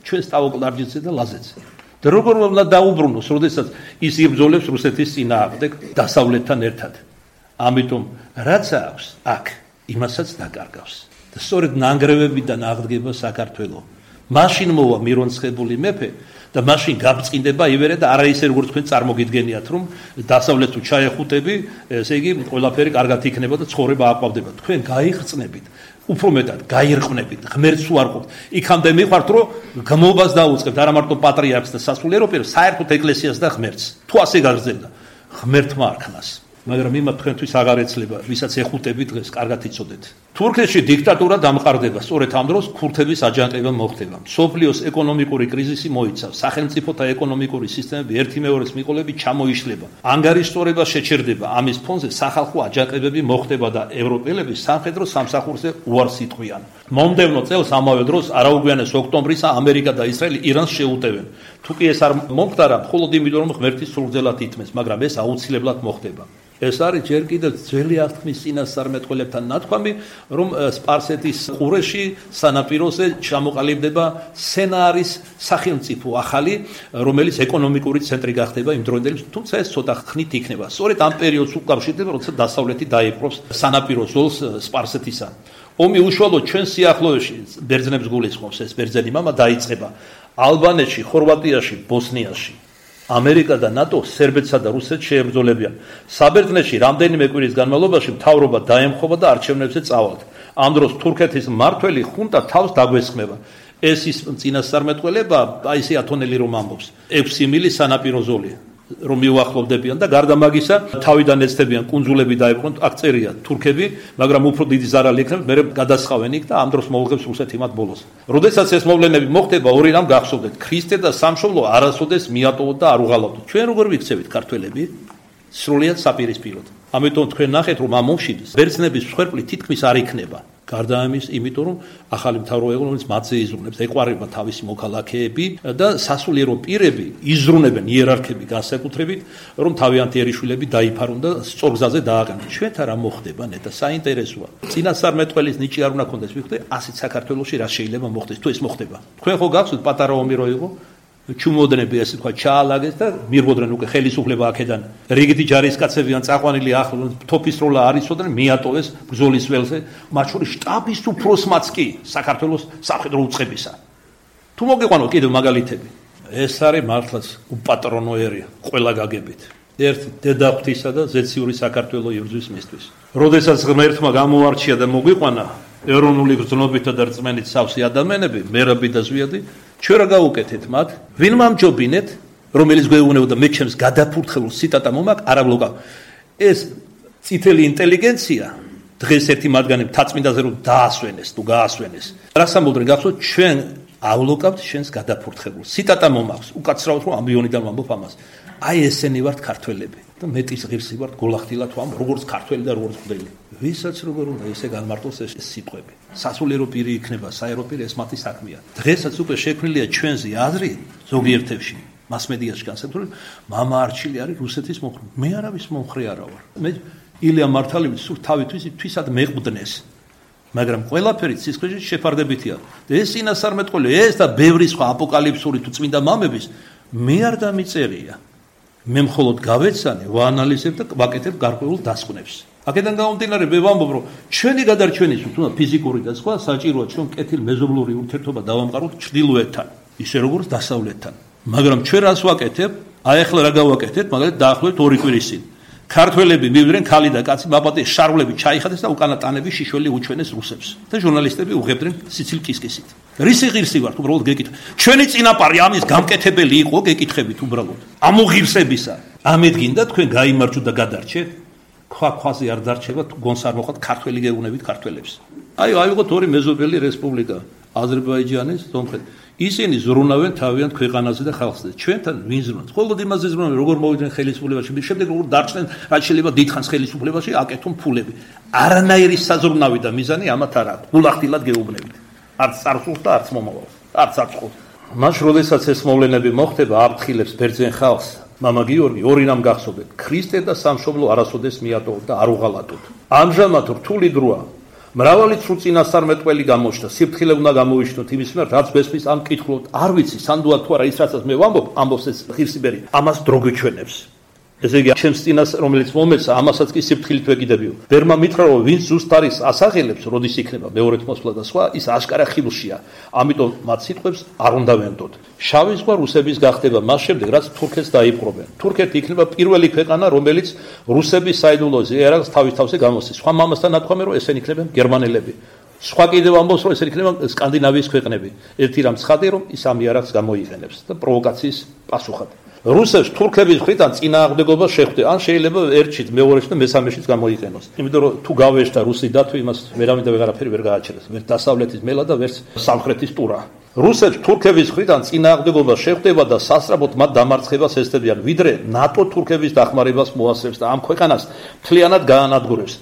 ჩვენ სტავოკლარჯიძე და ლაზეცე. და როგორ უნდა დაუბრუნოს, როდესაც ის იბრძოლებს რუსეთის წინააღმდეგ დასავლეთთან ერთად. ამიტომ რაც აქვს აქ, იმასაც დაკარგავს. და სწორედ ნანგრევებიდან აღდგება საქართველო. მაშინ მოვა მირონცხებული მეფე და მაშინ გაბწყინდება ივერე და არა ისე როგორც თქვენ წარმოგიდგენიათ, რომ დასავლეთ თუ ჩაეხუტები, ესე იგი ყველაფერი კარგად იქნება და ცხოვრება აყვავდება. თქვენ გაიხწნებით, უფრო მეტად გაირყვნებით, ღმერთს უარყოფთ. იქამდე მივხვართ, რომ გმობას დაუწყებთ არა მარტო პატრიარქს და სასულიერო პირებს, საერთოდ ეკლესიას და ღმერთს. თუ ასე გაგრძელდა, ღმერთმა არქნას. მაგრამ იმათ თქვენთვის აღარ ეცლება, ვისაც ეხუტები დღეს, კარგად იცოდეთ. თურქეთში დიქტატურა დამყარდება, სწორედ ამ დროს ქურთების აჯანყება მოხდება. მსოფლიოს ეკონომიკური კრიზისი მოიცავს, სახელმწიფოთა ეკონომიკური სისტემები ერთი მეორეს მიყოლებით ჩამოიშლება. ანგარიშსწორება შეჩერდება, ამის ფონზე სახალხო აჯანყებები მოხდება და ევროპელები სამხედრო სამსახურზე უარს იტყვიან. მომდევნო წელს ამავე დროს არაუგვიანეს ოქტომბრისა ამერიკა და ისრაელი ირანს შეუტევენ. თუ კი ეს არ მომხდარა, მხოლოდ იმიტომ რომ ღმერთის სულძელად ითმეს, მაგრამ ეს აუცილებლად მოხდება. ეს არის ჯერ კიდევ ძველი აღთქმის წინასწარმეტყველებთან ნათქვამი, რომ სპარსეთის ყურეში სანაპიროზე ჩამოყალიბდება სენარის სახელმწიფო ახალი, რომელიც ეკონომიკური ცენტრი გახდება იმ დროინდელი, თუმცა ეს ცოტა ხნით იქნება. სწორედ ამ პერიოდს უკავშირდება, როცა დასავლეთი დაიპყრობს სანაპირო ზოლს სპარსეთისა. ომი უშუალოდ ჩვენ სიახლოვეში ბერძნებს გულისხმობს, ეს ბერძენი მამა დაიწყება ალბანეთში, ხორვატიაში, ბოსნიაში. ამერიკა და ნატო სერბეთსა და რუსეთს შეებრძოლებიან. საბერძნეთში რამდენიმე კვირის განმავლობაში მთავრობა დაემხობა და არჩევნებზე წავალთ. ამ დროს თურქეთის მმართველი ხუნტა თავს დაგვესხმება. ეს ის წინასწარმეტყველება, აი ესე ათონელი რომ ამბობს. 6 მილი სანაპირო ზოლი, რომ მიუახლოვდებიან და გარდა მაგისა თავიდან ეცდებიან კუნძულები დაიბრუნოთ, აქ წერია თურქები, მაგრამ უფრო დიდი ზარალი იქნება, მე გადასხავენ იქ და ამ დროს მოუღებს რუსეთი მათ ბოლოს. როდესაც ეს მოვლენები მოხდება, ორი რამ გახსოვდეთ, ქრისტე და სამშობლო არასოდეს მიატოვოთ და არ უღალავდოთ. ჩვენ როგორ ვიქცევით ქართველები? სრულიად საპირისპიროდ. ამიტომ თქვენ ნახეთ, რომ ამ ომში ბერძნების მსხვერპლი თითქმის არ იქნება. გარდა ამის, იმიტომ რომ ახალი მთავრობა, რომელიც მათზე იზრუნებს, ეყვარება თავისი მოქალაქეები და სასულიერო პირები იზრუნებენ იერარქები განსაკუთრებით, რომ თავიანთი ერიშვილები დაიფარონ და სწორ გზაზე დააყენონ. ჩვენთან რა მოხდება, ნეტა საინტერესოა. წინასწარმეტყველის ნიჭი არ უნდა ქონდეს, ვიხდე, ასეთ საქართველოში რა შეიძლება მოხდეს, თუ ეს მოხდება. თქვენ ხო გახსოვთ პატარა ომი რო იყო? ჩუმოდნები ასე თქვა ჩაალაგეს და მირბოდნენ უკვე ხელისუფლება აქედან. რიგითი ჯარისკაცები ან წაყვანილი ახლო თოფის როლა არისოდენ მიატოვეს ბრძოლის ველზე, მათ შორის შტაბის უფროსმაც კი საქართველოს სამხედრო უწყებისა. თუ მოგიყვანოთ კიდევ მაგალითები. ეს არის მართლაც უპატრონოერია, ყველა გაგებით. ერთი დედაღვთისა და ზეციური საქართველო იბრძვის მისთვის. როდესაც ღმერთმა გამოარჩია და მოგვიყვანა ეროვნული გრძნობითა და რწმენით სავსე ადამიანები, მერაბი და ზვიადი, ჩვენ რა გავუკეთეთ მათ? ვინ მომჯობინეთ, რომელიც გვეუბნებოდა მე ჩემს გადაფურთხებულ სიტატა მომაკ არავლოკა. ეს წითელი ინტელიგენცია დღეს ერთი მათგანი მთაწმინდაზე რომ დაასვენეს თუ გაასვენეს. რას ამბობდნენ გახსოვთ, ჩვენავლოკავთ შენს გადაფურთხებულ სიტატა მომაქვს. უკაცრავად რომ ამბიონიდან ვამბობ ამას. აი ესენი ვართ ქართველები და მეტის ღირსი ვართ გოლახდილად ვამ როგორც ქართველი და როგორც მღვდელი. ვისაც როგორ უნდა ესე განმარტოს ეს სიტყვები. სასულიერო პირი იქნება, საერო პირი ეს მათი საქმეა. დღესაც უკვე შექმნილია ჩვენზე აზრი ზოგიერთებში, მასმედიაში განსაკუთრებით, მამა არჩილი არის რუსეთის მომხრე. მე არავის მომხრე არა ვარ. მე ილია მართალივით სულ თავისთვის თვისად მეყუდნეს. მაგრამ ყველაფერი სისხლში შეფარდებითია. და ეს წინასწარმეტყველი, ეს და ბევრი სხვა აპოკალიფსური თუ წმინდა მამების მე არ დამიწერია. მე მხოლოდ გავეცანე, ვაანალიზებ და ვაკეთებ გარკვეულ დასკვნებს. აქედან გამომდინარე, მე ვამბობ, რომ ჩვენი გადარჩენისთვის, თუნდაც ფიზიკური და სხვა, საჭიროა ჩვენ კეთილ მეზობლური ურთიერთობა დავამყაროთ ჩრდილოეთთან, ისე როგორც დასავლეთთან. მაგრამ ჩვენ რას ვაკეთებ? აი ახლა რა გავაკეთეთ, მაგალითად დაახლოებით 2 კვირის წინ. ქართველები მივიდნენ, ქალი და კაცი, მაპატე შარვლები ჩაიხადეს და უკანა ტანები შიშველი უჩვენეს რუსებს. და ჟურნალისტები უღებდნენ სიცილ კისკისით. რისი ღირსი ვართ, უბრალოდ გეკითხეთ. ჩვენი წინაპარი ამის გამკეთებელი იყო, გეკითხებით უბრალოდ. ამოღირსებისა. ამით გინდა თქვენ გაიმარჯვოთ და გადარჩეთ? ქვაზე არ დარჩება, გონს არ მოხდათ ქართველი გეუბნებით ქართველებს. აიღოთ 2 მეზობელი რესპუბლიკა, აზერბაიჯანის, სომხეთი. ისინი ზრუნავენ თავიანთ ქვეყანაზე და ხალხზე. ჩვენთან ვინ ზრუნავს? მხოლოდ იმაზე ზრუნავენ, როგორ მოვიდნენ ხელისუფლებაში, შემდეგ როგორ დარჩნენ, რაც შეიძლება დიდხანს ხელისუფლებაში, აკეთონ ფულები. არანაირი საზრუნავი და მიზანი ამათ არ აქვს. გულახდილად გეუბნებით. არც წარსულს და არც მომავალს, არც აწყობს. მას როდესაც ეს მოვლენები მოხდება, აფრთხილებს ბერძენ ხალხს. მამა გიორგი, 2 რამ გახსოვდეთ, ქრისტე და სამშობლო არასოდეს მიატოვოთ და არ უღალატოთ. ამჟამად რთული დროა. მრავალი ცრუ წინასწარმეტყველი გამოჩნდა, სიფრთხილე უნდა გამოვიშნოთ იმის მიმართ, რაც გესმის ამ კითხულობთ. არ ვიცი, სანდუა თუ არა ის რასაც მე ვამბობ, ამბობს ეს ღირსიბერი, ამას დრო გვიჩვენებს. ესე იგი, ჩემს წინას, რომელიც მომეცა, ამასაც კი სიფრთხილით ვეკიდებიო. ბერმა მითხრა, რომ ვინც ზუსტ არის ასახელებს, როდის იქნება მეორეთ მოსვლა და სხვა, ის აშკარა ხილშია. ამიტომ მათ სიტყვებს არ უნდა ვენდოთ. შავი ზღვა რუსების გახდება მას შემდეგ, რაც თურქეთს დაიპყრობენ. თურქეთი იქნება პირველი ქვეყანა, რომელიც რუსების საიდუმლოზე იარაღს თავის თავზე გამოსცეს. სხვა მამასთან ნათქვამი, რომ ესენი იქნებიან გერმანელები. სხვა კიდევ ამბობს, რომ ესენი იქნებიან სკანდინავიის ქვეყნები. ერთი რამ ცხადია, რომ ის ამ იარაღს გამოიყენებს და პროვოკაციის პასუხად. რუსებს თურქების მხრიდან წინააღმდეგობა შეხვდა, ან შეიძლება ერთშიც, მეორეში და მესამეშიც გამოიყენოს. იმიტომ რომ თუ გავეშთა რუსი დათვი, იმას ვერავინ და ვეღარაფერი ვერ გააჩერებს. ვერ დასავლეთის მელა და ვერც სამხრეთის ტურა. რუსებს თურქების მხრიდან წინააღმდეგობა შეხვდება და სასწრაფოდ მათ დამარცხებას ესწრებიან, ვიდრე ნატო თურქების დახმარებას მოასწრებს და ამ ქვეყანას მთლიანად გაანადგურებს.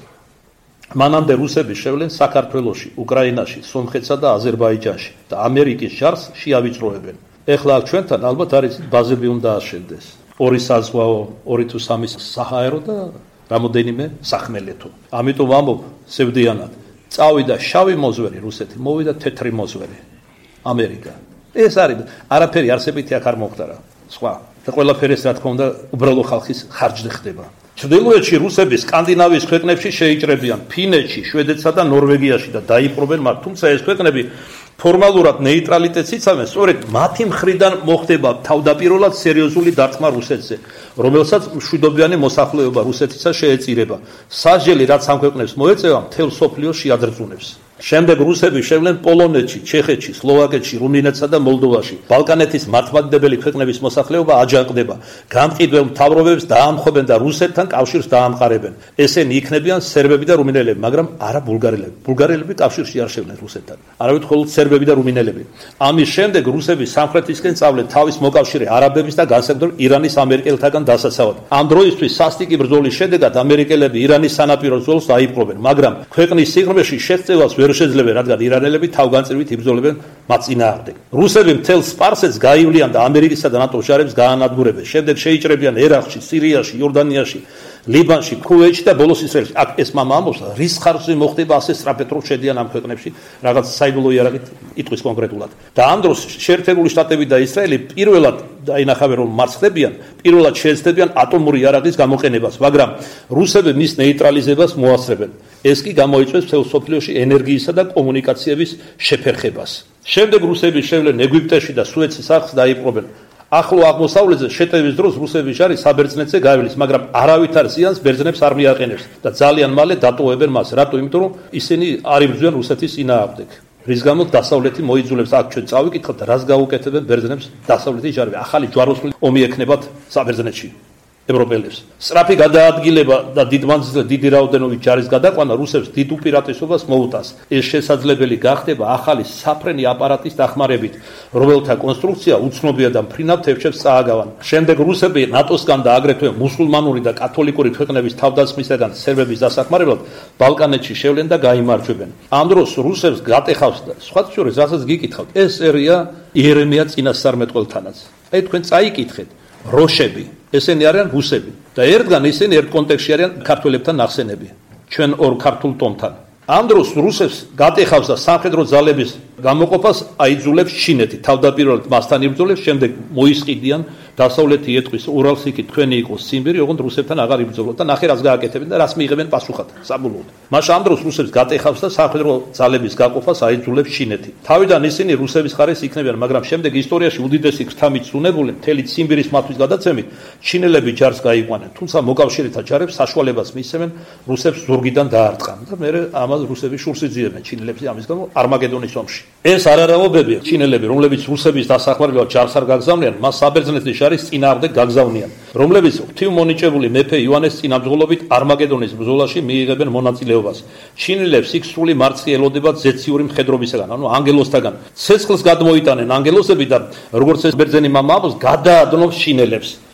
მანამდე რუსები შევლენ საქართველოში, უკრაინაში, სომხეთსა და აზერბაიჯანში და ამერიკის ჯარს შეავიწროებენ. ეხლა აქ ჩვენთან ალბათ არის ბაზები უნდა აშენდეს. 2 საზღვაო, 2 თუ 3 საჰაერო და რამოდენიმე სახმელეთო. ამიტომ ვამბობ სევდიანად, წავიდა შავი მოზვერი რუსეთი, მოვიდა თეთრი მოზვერი ამერიკა. ეს არის არაფერი არსებითი აქ არ მოხდარა. სხვა და ყველაფერი ეს რა თქმა უნდა უბრალო ხალხის ხარჯზე ხდება. ჩრდილოეთში რუსები სკანდინავიის ქვეყნებში შეიჭრებიან, ფინეთში, შვედეთსა და ნორვეგიაში და დაიპყრობენ მათ, თუმცა ეს ქვეყნები ფორმალურად ნეიტრალიტეტს იცავენ, სწორედ მათი მხრიდან მოხდება თავდაპირველად სერიოზული დარტყმა რუსეთზე, რომელსაც მშვიდობიანი მოსახლეობა რუსეთისა შეეწირება. სასჯელი, რაც ამ ქვეყნებს მოეწევა, მთელ მსოფლიოს შეადრძუნებს. შემდეგ რუსები შევლენ პოლონეთში, ჩეხეთში, სლოვაკეთში, რუმინეთსა და მოლდოვაში. ბალკანეთის მართლმადიდებელი ქვეყნების მოსახლეობა აჯანყდება. გამყიდველ მთავრობებს დაამხობენ და რუსეთთან კავშირს დაამყარებენ. ესენი იქნებიან სერბები და რუმინელები, მაგრამ არა ბულგარელები. ბულგარელები კავშირში არ შევლენ რუსეთთან. არავით მხოლოდ სერბები და რუმინელები. ამის შემდეგ რუსები სამხრეთისკენ წავლენ თავის მოკავშირე არაბების და განსაკუთრებით ირანის ამერიკელთაგან დასაცავად. ამ დროისთვის სასტიკი ბრძოლის შედეგად ამერიკელები ირანის სანაპირო ზოლს დაიპყრობენ, მაგრამ ქვეყნის სიღრმეში შეღწევას ვერ შეძლებენ, რადგან ირანელები თავგანწირვით იბრძოლებენ მათ წინააღმდეგ. რუსები მთელ სპარსეთს გაივლიან და ამერიკისა და ნატოს ჯარებს გაანადგურებენ. შემდეგ შეიჭრებიან ერაყში, სირიაში, იორდანიაში, ლიბანში, ქუვეითში და ბოლოს ისრაელში. აქ ეს მამა ამბობს, რის ხარჯზე მოხდება ასე სწრაფად რომ შედიან ამ ქვეყნებში, რაღაც საიდუმლო იარაღით იტყვის კონკრეტულად. და ამ დროს შეერთებული შტატები და ისრაელი პირველად დაინახავენ, რომ მარცხდებიან, პირველად შეეცდებიან ატომური იარაღის გამოყენებას, მაგრამ რუსები მის ნეიტრალიზებას მოასწრებენ. ეს კი გამოიწვევს მთელ მსოფლიოში ენერგიისა და კომუნიკაციების შეფერხებას. შემდეგ რუსები შევლენ ეგვიპტეში და სუეცის არხს დაიპყრობენ. ახლო აღმოსავლეთზე შეტევის დროს რუსების ჯარი საბერძნეთზე გაივლის, მაგრამ არავითარ ზიანს ბერძნებს არ მიაყენებს და ძალიან მალე დატოვებენ მას. რატო? იმიტომ რომ ისინი არ იბრძვიან რუსეთის წინააღმდეგ. რის გამოც დასავლეთი მოიძულებს, აქ ჩვენ წავიკითხოთ, რას გაუკეთებენ ბერძნებს დასავლეთის ჯარები. ახალი ჯვაროსნული ომი ექნებათ საბერძნეთში ევროპელებს. სწრაფი გადაადგილება და დიდ მანძილზე დიდი რაოდენობით ჯარის გადაყვანა რუსებს დიდ უპირატესობას მოუტანს. ეს შესაძლებელი გახდება ახალი საფრენი აპარატის დახმარებით, რომელთა კონსტრუქცია უცნობია და მფრინავ თევზებს წააგავან. შემდეგ რუსები ნატოსგან და აგრეთვე მუსულმანური და კათოლიკური ქვეყნების თავდასხმისაგან სერბების დასახმარებლად ბალკანეთში შევლენ და გაიმარჯვებენ. ამ დროს რუსებს გატეხავს და სხვათა შორის რასაც გიკითხავთ, ეს ერია იერემია წინასწარმეტყველთანაც. აი თქვენ წაიკითხეთ, როშები ესენი არიან რუსები და ერთგან ისინი ერთ კონტექსტში არიან ქართველებთან ნახსენები, ჩვენ ორ ქართულ ტომთან. ამ დროს რუსებს გატეხავს და სამხედრო ძალების გამოყოფას აიძულებს ჩინეთი. თავდაპირველად მასთან იბრძოლებს, შემდეგ მოისყიდიან, დასავლეთი ეტყვის ურალსიკი თქვენი იყოს ციმბირი, ოღონდ რუსებთან აღარ იბრძოლოთ და ნახე რას გააკეთებენ და რას მიიღებენ პასუხად საბოლოოდ. მაშინ ამ დროს რუსებს გატეხავს და სამხედრო ძალების გაყოფას აიძულებს ჩინეთი. თავიდან ისინი რუსების ხარეს იქნებიან, მაგრამ შემდეგ ისტორიაში უდიდესი გრთამით ზუნებული მთელი ციმბირის მათთვის გადაცემით ჩინელები ჯარს გაიყვანენ, თუმცა მოკავშირეთა ჯარებს საშუალებას მისცემენ რუსებს ზურგიდან დაარტყან და მერე ამას რუსები შურს იძიებენ ჩინელებს ამის გამო არმაგედონის ომში. ეს არარავობებია ჩინელები, რომლებიც რუსების დასახმარებლად ჯარს არ გაგზავნიან, მას საბერძნეთის ჯარის წინააღმდეგ გაგზავნიან, რომლებიც ღვთივმონიჭებული მეფე იოანეს წინამძღოლობით არმაგედონის ბრძოლაში მიიღებენ მონაწილეობას. ჩინელებს იქ სრული მარცხი ელოდებათ ზეციური მხედრობისაგან, ანუ ანგელოსთაგან. ცეცხლს გადმოიტანენ ანგელოსები და როგორც ეს ბერძენი მამა ამბობს, გადაადნობს ჩინელებს.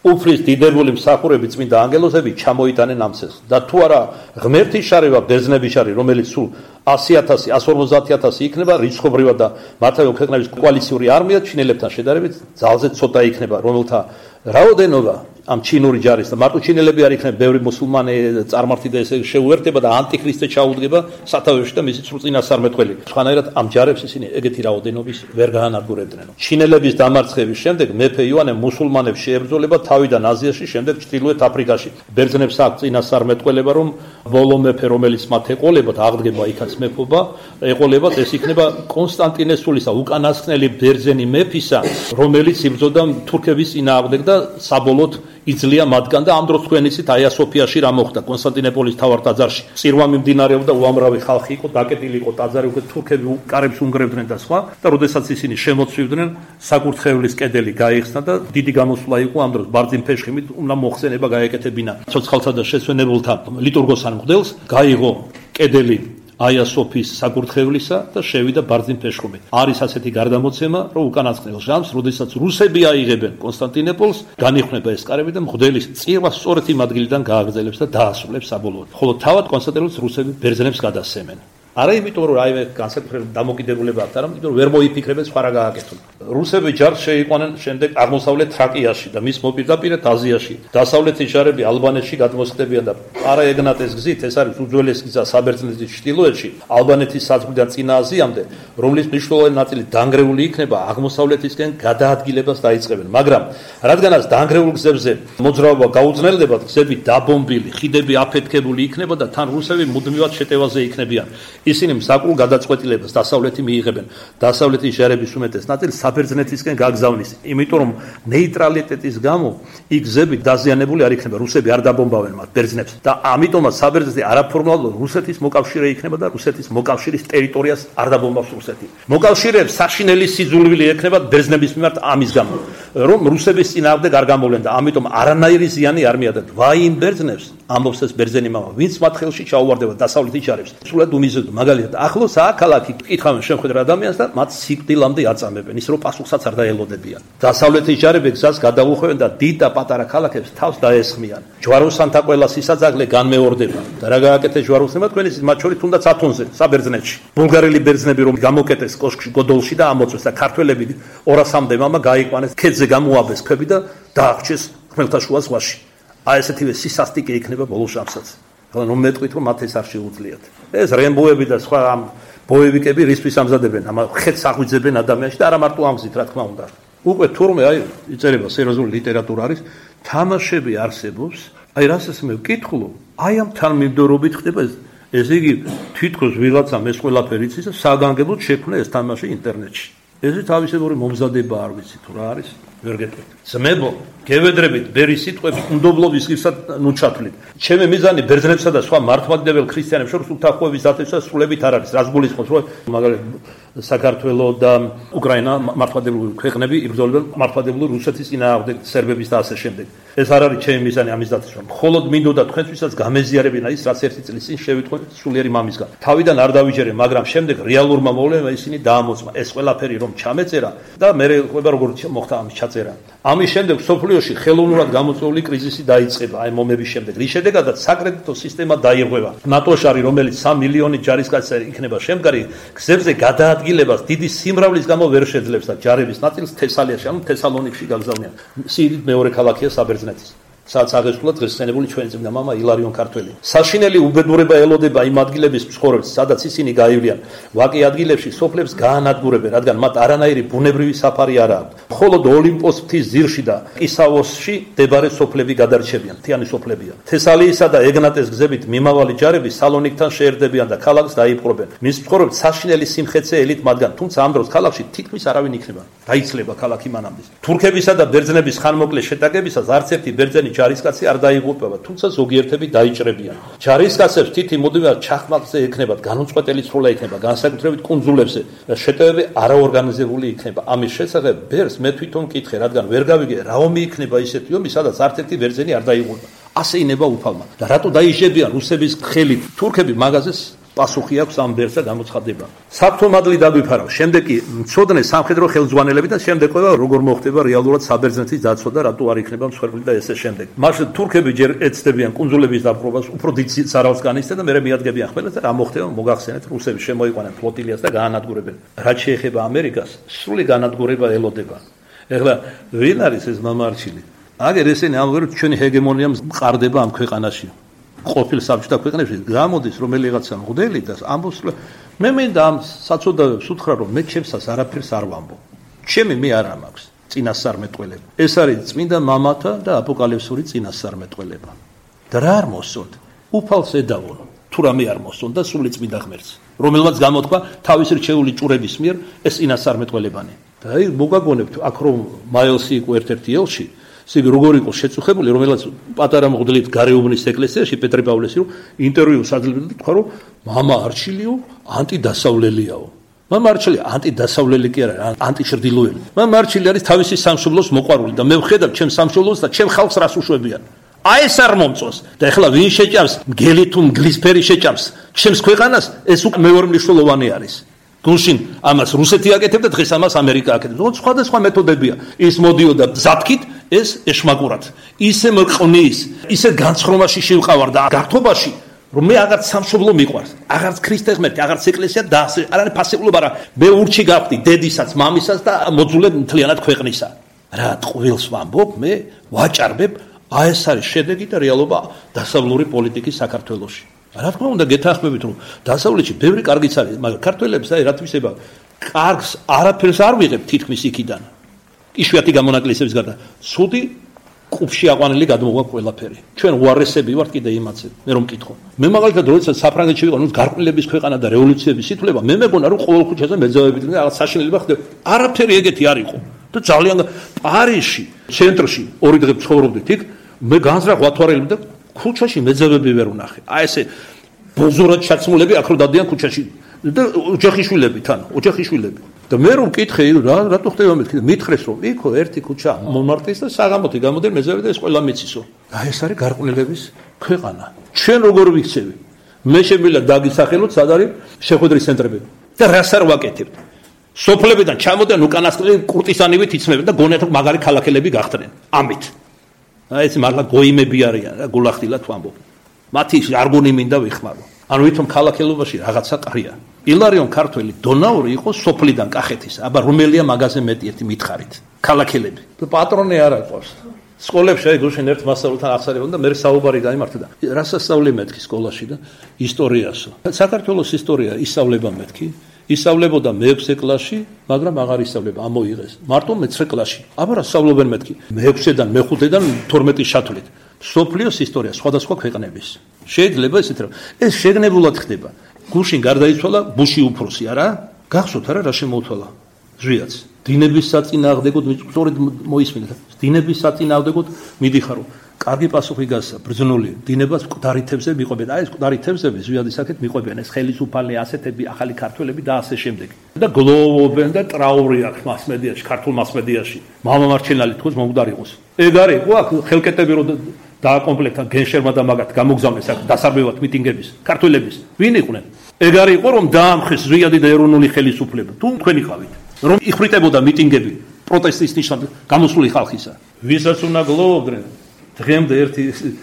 უფლის დიდებული მსახურები წმინდა ანგელოზები ჩამოიტანენ ამ ციხეს და თუ არა ღმერთის შარება ბერძნების შარი რომელიც სულ 100,000 150,000 იქნება რიცხობრივად და მართალი ქვეყნების კოალიციური არმია ჩინელებთან შედარებით ძალზე ცოტა იქნება რომელთა რაოდენობა ამ ჩინური ჯარის და მარტო ჩინელები არ იქნება ბევრი მუსულმანი წარმართი და ესე შეუერთდება და ანტიქრისტე ჩაუდგება სათავეში და მისი წინასწარმეტყველი სხვანაირად ამ ჯარებს ისინი ეგეთი რაოდენობის ვერ გაანადგურებდნენ ჩინელების დამარცხების შემდეგ მეფე იოანე მუსულმანებს შეებრძოლება თავიდან აზიაში შემდეგ ჩრდილოეთ აფრიკაში ბერძნებს აქვს წინასწარმეტყველება რომ ბოლო მეფე რომელიც მათ ეყოლებათ აღდგება იქაც მეფობა ეყოლებათ ეს იქნება კონსტანტინე სულისა უკანასკნელი ბერძენი მეფისა რომელიც იბრძოდა თურქების წინააღმდეგ და საბოლოოდ იძლია მათგან და ამ დროს თქვენ იცით აია სოფიაში რა მოხდა კონსტანტინოპოლის თავარ ტაძარში წირვა მიმდინარეობდა უამრავი ხალხი იყო დაკეტილი იყო ტაძარი უკვე თურქები კარებს უნგრევდნენ და სხვა და როდესაც ისინი შემოცვიდნენ საკურთხევლის კედელი გაიხსნა და დიდი გამოსვლა იყო ამ დროს ბარძიმ ფეშხიმით უნდა მოხსენება გაეკეთებინა ცოცხალთა და შესვენებულთა ლიტურგოსან მღვდელს გაიღო კედელი აია სოფიის საკურთხევლისა და შევიდა ბარძიმ ფეშხუმი. არის ასეთი გარდამოცემა, რომ უკანასკნელ ჟამს, როდესაც რუსები აიღებენ კონსტანტინოპოლს, განიხმება ეს კარები და მღვდელის წირვა სწორედ იმ ადგილიდან გააგრძელებს და დაასრულებს საბოლოოდ. ხოლო თავად კონსტანტინოპოლს რუსები ბერძნებს გადასცემენ. არა იმიტომ რომ რაიმე განსაკუთრებული დამოკიდებულება აქვს, არამედ იმიტომ რომ ვერ მოიფიქრებენ სხვა რა გააკეთონ. რუსები ჯარს შეიყვანენ შემდეგ აღმოსავლეთ თრაკიაში და მის მოპირდაპირედ აზიაში. დასავლეთის ჯარები ალბანეთში გადმოსხდებიან და პარაეგნატეს გზით, ეს არის უძველესი გზა საბერძნეთის ჩრდილოეთში, ალბანეთის საზღვრიდან წინა აზიამდე, რომლის მნიშვნელოვანი ნაწილი დანგრეული იქნება, აღმოსავლეთისკენ გადაადგილებას დაიწყებენ. მაგრამ რადგანაც დანგრეულ გზებზე მოძრაობა გაუძნელდება, გზები დაბომბილი, ხიდები აფეთქებული იქნება და თან რუსები მუდმივად შეტევაზე იქნებიან. ისინი მსაკულ გადაწყვეტილებას დასავლეთი მიიღებენ. დასავლეთის ჯარების უმეტეს ნაწილი საბერძნეთისკენ გაგზავნის, იმიტომ რომ ნეიტრალიტეტის გამო იქ გზები დაზიანებული არ იქნება, რუსები არ დაბომბავენ მათ ბერძნებს და ამიტომაც საბერძნეთი არაფორმალურად რუსეთის მოკავშირე იქნება და რუსეთის მოკავშირის ტერიტორიას არ დაბომბავს რუსეთი. მოკავშირეებს საშინელი სიძულვილი ექნება ბერძნების მიმართ ამის გამო, რომ რუსების წინააღმდეგ არ გამოვლენ და ამიტომ არანაირი ზიანი არ მიადათ. ვაი იმ ბერძნებს, ამბობს ეს ბერძენი მამა, ვინც მათ ხელში ჩაუვარდება დასავლეთის ჯარებს. სულად უმიზედო მაგალითად ახლოს აქალაქი კითხავენ შემხედრ ადამიანს და მათ სიკვდილამდე აწამებენ ის რომ პასუხსაც არ დაელოდებიან დასავლეთის ჯარები გზას გადაუხვევენ და დიდ და პატარა ქალაქებს თავს დაესხმიან ჯვაროსანთა ყველა სისაძაღლე განმეორდება და რა გააკეთეს ჯვაროსნებმა თქვენ ისიც მათ შორის თუნდაც ათონზე საბერძნეთში ბულგარელი ბერძნები რომ გამოკეტეს კოშკში გოდოლში და ამოწეს და ქართველები 200-მდე მამა გაიყვანეს ქედზე გამოაბეს ქვები და დაახრჩეს ხმელთაშუა ზღვაში აი ესეთივე სისასტიკე იქნება ბოლო ჟამსაც რომ მეტყვით რომ მათ ეს არ შეუძლიათ ეს რემბოები და სხვა ამ ბოევიკები რისთვის ამზადებენ ამ ხეთს აღვიძებენ ადამიანში და არა მარტო ამ გზით რა თქმა უნდა უკვე თურმე აი იწერება სერიოზული ლიტერატურა არის თამაშები არსებობს აი რასაც მე ვკითხულობ აი ამ თანმიმდევრობით ხდება ეს იგი თვითქოს ვიღაცა ეს ყველაფერი იცის და საგანგებოდ შექმნა ეს თამაში ინტერნეტში ეს თავისებური მომზადება არ ვიცი თუ რა არის ვერ გეტყვით ძმებო გევედრებით ბერის სიტყვებს უნდობლობის ღირსად ნუ ჩათვლით ჩემი მიზანი ბერძნებსა და სხვა მართლმადიდებელ ქრისტიანებს შორის უთანხმოების დაცვისა სრულებით არ არის რაც გულისხმობს რომ მაგალითად საქართველო და უკრაინა მართლმადიდებელი ქვეყნები იბრძოლებენ მართლმადიდებელი რუსეთის წინააღმდეგ სერბების და ასე შემდეგ ეს არ არის ჩემი მიზანი ამის დაცვა მხოლოდ მინდოდა თქვენთვისაც გამეზიარებინა ის რაც ერთი წლის წინ შევიტყვე სულიერი მამისგან თავიდან არ დავიჯერე მაგრამ შემდეგ რეალურმა მოვლენებმა ისინი დაამოწმა ეს ყველაფერი რომ ჩამეწერა და მე ხვდება როგორ მოხდა ამის ჩაწერა ამის შემდეგ სოფლიოში ხელოვნურად გამოწვეული კრიზისი დაიწყება აი მომების შემდეგ რის შედეგადაც საკრედიტო სისტემა დაირღვევა ნატოშარი რომელიც 3 მილიონი ჯარისკაცი იქნება შემდგარი გზებზე გადაადგილებას დიდი სიმრავლის გამო ვერ შეძლებს და ჯარების ნაწილს თესალიაში ანუ თესალონიკში გაგზავნიან სიდიდ მეორე ქალაქია საბერძნეთის სადაც აღესრულა დღესდღეობრივი ჩვენი წმინდა მამა ილარიონ ქართველი. საშინელი უბედურება ელოდება იმ ადგილების მსხურებს, სადაც ისინი გაივლიან. ვაკე ადგილებში სოფლებს გაანადგურებენ, რადგან მათ არანაირი ბუნებრივი საფარი არ აქვს. მხოლოდ ოლიმპოს მთის ძირში და ყისავოსში მდებარე სოფლები გადარჩებიან, მთიანი სოფლებია. თესალიისა და ეგნატეს გზებით მიმავალი ჯარები სალონიკთან შეერდებიან და ქალაქს დაიპყრობენ. მის მსხურებს საშინელი სიმხეცე ელით მათგან, თუმცა ამ დროს ქალაქში თითქმის არავინ იქნება. დაიცლება ქალაქი მანამდე. თურქებისა და ბერძნების ხანმოკლე შეტაკებისას არც ერთი ბერძენი ჯარისკაცი არ დაიღუპება, თუმცა ზოგიერთები დაიჭრებიან. ჯარისკაცებს თითი მუდმივად ჩახმალზე ექნებათ, განუწყვეტელი სროლა იქნება, განსაკუთრებით კუნძულებზე და შეტევები არაორგანიზებული იქნება. ამის შესახებ ბერს მე თვითონ მკითხე, რადგან ვერ გავიგე რა ომი იქნება ისეთი ომი, სადაც არც ერთი ბერძენი არ დაიღუპება. ასე ინება უფალმა. და რატო დაიჭრებიან რუსების ხელით? თურქები მაგაზეს პასუხი აქვს ამ ბერს და გამოცხადება. საფრთხო მადლი დაგვიფარავ. შემდეგ კი მცოდნე სამხედრო ხელმძღვანელები და შემდეგ ყובה როგორ მოხდება რეალურად საბერძნეთის დაცვა და რატო არ იქნება მსხვერპლი და ესე შემდეგ. მაშინ თურქები ჯერ ეცდებიან კუნძულების დაპყრობას, უფრო დიდ სარავს განიცდიან და მერე მიადგებიან ხელს და რა მოხდება მოგახსენეთ რუსები შემოიყვანენ ფლოტილიას და გაანადგურებენ. რაც შეეხება ამერიკას, სრული განადგურება ელოდება. ეხლა ვინ არის ეს მამარჩილი? აგერ ესენი ამგვარად ჩვენი ჰეგემონია მყარდება ამ ქვეყანაში. ყოფილ საბჭოთა ქვეყნებში გამოდის რომელიღაცა მღვდელი და ამბობს მე მინდა ამ საწოდავებს უთხრა რომ მე ჩემსას არაფერს არ ვამბობ. მე არ მაქვს წინასწარმეტყველება. ეს არის წმინდა მამათა და აპოკალიფსური წინასწარმეტყველება. და რა არ მოსწონთ? უფალს ედავონ. თუ რამე არ მოსწონთ და სული წმინდა ღმერთს, რომელმაც გამოთქვა თავის რჩეული ჭურების მიერ ეს წინასწარმეტყველებანი. და აი მოგაგონებთ აქ რომ მაილსი იყო ერთ-ერთი ელში სიგ როგორ იყო შეწუხებული, რომელაც პატარა მღვდლით გარეუბნის ეკლესიაში პეტრე-პავლესი რომ ინტერვიუს აძლევდა და თქვა რომ მამა არჩილიო ანტიდასავლელიაო. მამა არჩილი ანტიდასავლელი კი არა, ანტიჭრდილოელი. მამა არჩილი არის თავისი სამშობლოს მოყვარული და მე ვხედავ ჩემ სამშობლოს და ჩემ ხალხს რას უშვებიან. აი ეს არ მომწონს და ეხლა ვინ შეჭამს მგელი თუ მგლისფერი შეჭამს ჩემს ქვეყანას, ეს უკვე მეორე მნიშვნელოვანი არის. გულშინ ამას რუსეთი აკეთებდა, დღეს ამას ამერიკა აკეთებს. სხვადასხვა მეთოდებია. ის მოდიოდა ზაფქით, ეს ეშმაკურად. ისე მყნის, ისე განცხრომაში შევყავარ და გართობაში, რომ მე აღარც სამშობლო მიყვარს, აღარც ქრისტე ღმერთი, აღარც ეკლესია და ასე არანე ფასეულობა რა. მე ურჩი გავხდი დედისაც, მამისაც და მოძულებ მთლიანად ქვეყნისა. რა ტყუილს ვამბობ, მე ვაჭარბებ, აი ეს არის შედეგი და რეალობა დასავლური პოლიტიკის საქართველოში. რა თქმა უნდა გეთანხმებით რომ დასავლეთში ბევრი კარგიც არის, მაგრამ ქართველებს აი რა თვისება კარგს არაფერს არ ვიღებ თითქმის იქიდან. იშვიათი გამონაკლისების გარდა, სუდი კუბში აყვანილი გადმოვა ყველაფერი. ჩვენ უარესები ვართ კიდე იმაცე, მე რომ მკითხო. მე მაგალითად როდესაც საფრანგეთში ვიყავ, ნუ გარყვნილების ქვეყანა და რევოლუციების სითვლება, მე მეგონა რომ ყოველ ქუჩაზე მეძავებით და რაღაც საშინელება ხდება. არაფერი ეგეთი არ იყო. და ძალიან პარიზში, ცენტრში 2 დღე ცხოვრობდით იქ, მე განზრახ ვათვალე და ქუჩაში მეძავები ვერ ვნახე. აი ესე ბოზორად ჩაცმულები აქ რო დადიან ქუჩაში და ოჯახიშვილები თან, ოჯახიშვილები. და მე რომ მკითხე, რატო ხდება მეთქი? მითხრეს რომ იქო ერთი ქუჩა მონმარტრის და საღამოთი გამოდენ მეძავები და ეს ყველა მეცისო. აი ეს არის გარყვნილების ქვეყანა. ჩვენ როგორ ვიქცევი? მე შემიძლია დაგისახელოთ სად არის შეხვედრის ცენტრები და რას არ ვაკეთებთ? სოფლებიდან ჩამოდიან უკანასკნელი კურტისანივით იცმებენ და გონიათ რომ მაგარი ქალაქელები გახდნენ. ამით. აი ეს მართლა გოიმები არიან რა, გულახდილად ვამბობ. მათი არგონი მინდა ვიხმარო. ანუ ვითომ ქალაქელობაში რაღაცა ყრია. ილარიონ ქართველი დონაური იყო სოფლიდან კახეთის, აბა რომელია მაგაზე მეტი ერთი მითხარით. ქალაქელები. და პატრონი არ აყვავს. სკოლებში აი გუშინ ერთ მასწავლებლთან აღსარებოდა და მე საუბარი გამართა და რას ასწავლე მეთქი სკოლაში და ისტორიასო. საქართველოს ისტორია ისწავლება მეთქი. ისწავლებოდა მე-6 კლასში, მაგრამ აღარ ისწავლება, ამოიღეს. მარტო მე-9 კლასში. აბა რა სწავლობენ მეთქი? მე-6-დან, მე-5-დან 12-ის შათვლით. სოფლიოს ისტორია სხვადასხვა ქვეყნების. შეიძლება ისეთ რა. ეს შეგნებულად ხდება. გუშინ გარდაიცვალა ბუში უფროსი, არა? გახსოვთ არა რა შემოუთვალა? ზვიაც. დინების საწინააღმდეგოდ სწორედ მოისმინეთ. დინების საწინააღმდეგოდ მიდიხარო. კარგი პასუხი გასცა, ბრძნული. დინებას მკვდარი თევზები მიყვებიან. აი ეს მკვდარი თევზები ზვიადის აქეთ მიყვებიან. ეს ხელისუფალი ასეთები, ახალი ქართველები და ასე შემდეგ. და გლოვობენ და ტრაური აქვს მასმედიაში, ქართულ მასმედიაში. მამამარჩენალი თქოს მომკვდარი იყოს. ეგ არის, ხო, აქ ხელკეტები რო დააკომპლექტა გენშერმა და მაგათ გამოგზავნეს აქ დასარბევად მიტინგების, ქართველების. ვინ იყვნენ? ეგ არის იყო რომ დაამხეს ზვიადი და ეროვნული ხელისუფლება. თუ თქვენ იყავით, რომ იხვრიტებოდა მიტინგები პროტესტის ნიშნად გამოსული ხალხისა. ვისაც უნდა გლოვობდნენ? დღემდე ერთი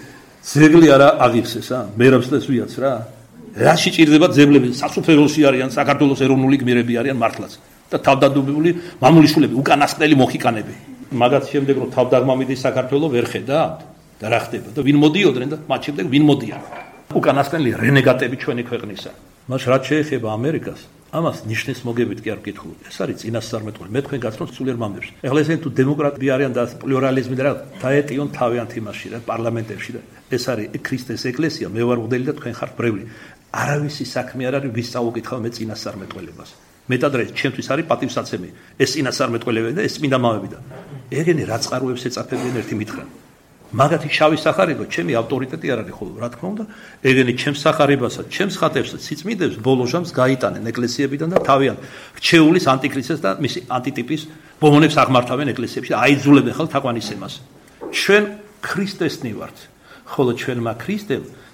ძეგლი არა აღიქცეს, მერაბს და ზვიათს რა. რაში ჭირდება ძეგლები? სასუფეველში არიან, საქართველოს ეროვნული გმირები არიან მართლაც. და თავდადებული მამულიშვილები, უკანასკნელი მოხიკანები. მაგათ შემდეგ რომ თავდაღმა მიდის საქართველოს ვერ ხედავთ და რა ხდება და ვინ მოდიოდნენ და მათ შემდეგ ვინ მოდიან? უკანასკნელი რენეგატები ჩვენი ქვეყნისა. მას რაც შეეხება ამერიკას, ამას ნიშნის მოგებით კი არ ვკითხულობ. ეს არის წინასწარმეტყველი. მე თქვენ გაცნობთ სულიერ მამებს. ეხლა ესენი თუ დემოკრატები არიან და პლურალიზმი და რა დაეტიონ თავიანთ იმაში რა პარლამენტებში და ეს არის ქრისტეს ეკლესია, მე ვარ მღვდელი და თქვენ ხართ ბრეული. არავისი საქმე არ არის ვის წაუკითხავ მე წინასწარმეტყველებას. მეტადრე ჩემთვის არის პატივსაცემი. ეს წინასწარმეტყველები და ეს წმინდა მამები და ეგენი რა წყაროებს ეწაფებიან ერთი მითხრა. მაგათი შავი სახარება ჩემი ავტორიტეტი არ არის ხოლმე რა თქმა უნდა ეგენი ჩემს სახარებასაც ჩემს ხატებსაც სიწმიდებს ბოლო ჟამს გაიტანენ ეკლესიებიდან და თავიანთ რჩეულის ანტიქრისტეს და მისი ანტიტიპის ბომონებს აღმართავენ ეკლესიებში აიძულებენ ხალხს თაყვანისცემას ჩვენ ქრისტესნი ვართ ხოლო ჩვენმა ქრისტემ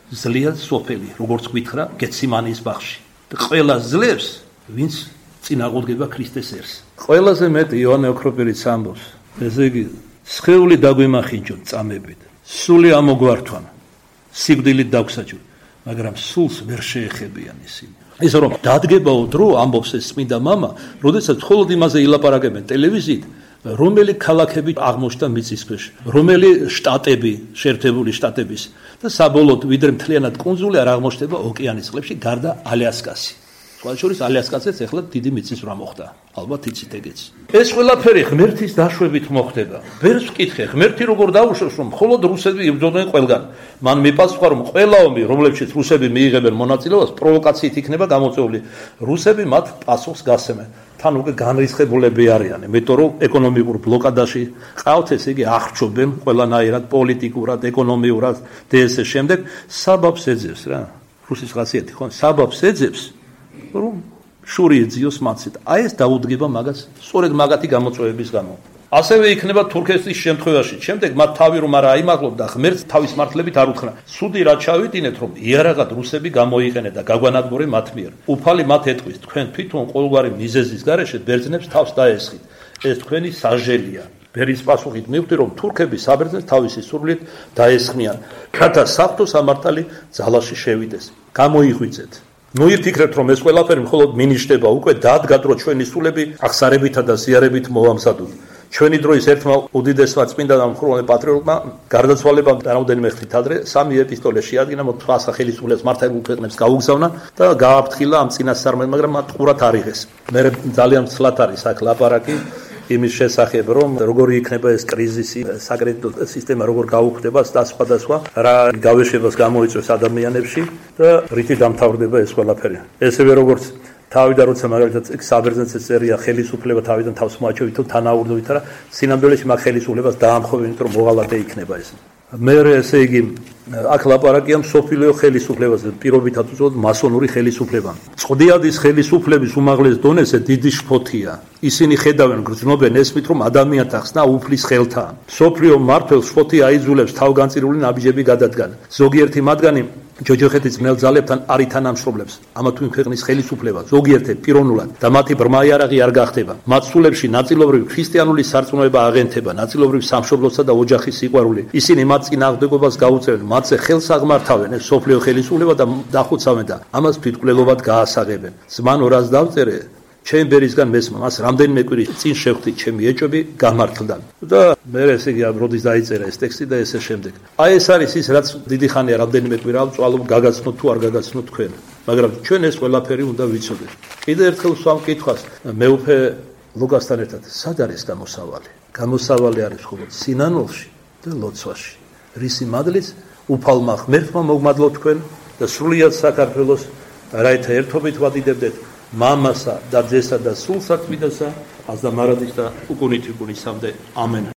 ძლია სოფელი, როგორც გითხრა, გეციმანის ბაღში. ყველა ძლებს, ვინც წინააღმდეგება ქრისტეს ერს. ყველაზე მეტი იოანე ოქროპირიც ამბობს, ესე იგი, სხეული დაგვიმახინჯონ წამებით, სული ამოგვართვან, სიკვდილით დაგვსაჯონ, მაგრამ სულს ვერ შეეხებიან ისინი. ის რომ დადგებაო დრო ამბობს ეს წმინდა მამა, როდესაც მხოლოდ იმაზე ილაპარაკებენ ტელევიზიით, რომელი ქალაქები აღმოჩნდა მიწის ქვეშ, რომელი შტატები, შეერთებული შტატების და საბოლოოდ ვიდრე მთლიანად კუნძული არ აღმოჩნდება ოკეანის წყლებში გარდა ალიასკასი. სხვა შორის ალიასკაზეც ეხლა დიდი მიწის რვა მოხდა. ალბათ იცით ეგეც. ეს ყველაფერი ღმერთის დაშვებით მოხდება. ვერც ვკითხე, ღმერთი როგორ დაუშვებს, რომ მხოლოდ რუსები იბრძოდნენ ყველგან. მან მიპასუხა, რომ ყველა ომი, რომლებშიც რუსები მიიღებენ მონაწილეობას, პროვოკაციით იქნება გამოწვეული. რუსები მათ პასუხს გასცემენ. თან უკვე განრისხებულები არიან, იმიტომ რომ ეკონომიკურ ბლოკადაში ყავთ, ესე იგი აღრჩობენ ყველანაირად პოლიტიკურად, ეკონომიურად და ესე შემდეგ საბაბს ეძებს რა. რუსის ხასიათი ხო? საბაბს ეძებს, რომ შური ეძიოს მაცით. აი ეს დაუდგება მაგას, სწორედ მაგათი გამოწვევების გამო. ასევე იქნება თურქეთის შემთხვევაში. შემდეგ მათ თავი რომ არ აიმაღლობდა, ღმერთს თავის მართლებით არ უთხრა. სუდი რა ჩავიდინეთ, რომ იარაღად რუსები გამოიყენეთ და გაგვანადგურე მათ მიერ. უფალი მათ ეტყვის, თქვენ თვითონ ყოველგვარი მიზეზის გარეშე ბერძნებს თავს დაესხით. ეს თქვენი საჟელია. ბერის პასუხით მივხვდი, რომ თურქები საბერძნეთს თავისი სურვილით დაესხმიან, რათა საღვთო სამართალი ძალაში შევიდეს. გამოიღვიძეთ. ნუ იფიქრეთ, რომ ეს ყველაფერი მხოლოდ მინიშნება, უკვე დადგათ, რომ ჩვენი სულები აღსარებითა და ზიარებით მოვამზადოთ. ჩვენი დროის ერთმა უდიდესმა წმინდა და მხოლოდ პატრიოტმა გარდაცვალებამ რამდენიმე ხნით ადრე 3 ეპისტოლე შეადგინა, მოთხრა სახელისუფლებას მართლმადიდებლურ ქვეყნებს გაუგზავნა და გააფრთხილა ამ წინასწარმეტ, მაგრამ მათ ყურად არიღეს. მე ძალიან ცლად არის აქ ლაპარაკი იმის შესახებ, რომ როგორი იქნება ეს კრიზისი, საკრედიტო სისტემა როგორ გაუქმდება და სხვადასხვა რა გავეშებას გამოიწვევს ადამიანებში და რითი დამთავრდება ეს ყველაფერი. ესევე როგორც თავიდან როცა მაგალითად საბერძნეთს წერია ხელისუფლება თავიდან თავს მოაჩვევით თანაუგრძნობით რა სინამდვილეში მაგ ხელისუფლებას დაამხობენ, რომ მოღალატე იქნება ეს. მე ესე იგი აქ ლაპარაკია მსოფლიო ხელისუფლებაზე, პირობითად უწოდოთ მასონური ხელისუფლება. წყდიადის ხელისუფლების უმაღლეს დონეზე დიდი შფოთია. ისინი ხედავენ, გრძნობენ ესმით, რომ ადამიანთა ხსნა უფლის ხელთა. მსოფლიო მმართველს შფოთი აიძულებს თავგანწირული ნაბიჯები გადადგან. ზოგიერთი მათგანი ჯოჯოხეთის ძმელ ძალებთან არ ითანამშრომლებს. ამა თუ იმ ქვეყნის ხელისუფლება ზოგიერთი პიროვნულად და მათი ბრმა იარაღი არ გახდება. მათ სულებში ნაწილობრივ ქრისტიანული სარწმუნოება აღენთება, ნაწილობრივ სამშობლოსა და ოჯახის სიყვარული. ისინი მათ წინააღმდეგობას გაუწევენ, მათზე ხელს აღმართავენ ეს სოფლიო ხელისუფლება და დახუცავენ და ამას თვითმკვლელობად გაასაღებენ. ზმანო რას დავწერე? ჩემ ბერისგან მესმა, მას რამდენიმე კვირის წინ შევხვდით ჩემი ეჭვები გამართლდა. და მე ესე იგი როდის დაიწერა ეს ტექსტი და ესე შემდეგ. აი ეს არის ის, რაც დიდი ხანია რამდენიმე კვირა ვწვალობ გაგაცნოთ თუ არ გაგაცნოთ თქვენ. მაგრამ ჩვენ ეს ყველაფერი უნდა ვიცოდეთ. კიდევ ერთხელ ვსვამ კითხვას, მეუფე ლუკასთან ერთად, სად არის გამოსავალი? გამოსავალი არის მხოლოდ სინანულში და ლოცვაში. რისი მადლიც უფალმა ღმერთმა მოგმადლოთ თქვენ და სრულიად საქართველოს რაითა ერთობით ვადიდებდეთ. მამასა და ძესა და სულსა თვიდასა, აზდა მარადის და უკუნით უკუნისამდე. ამენ.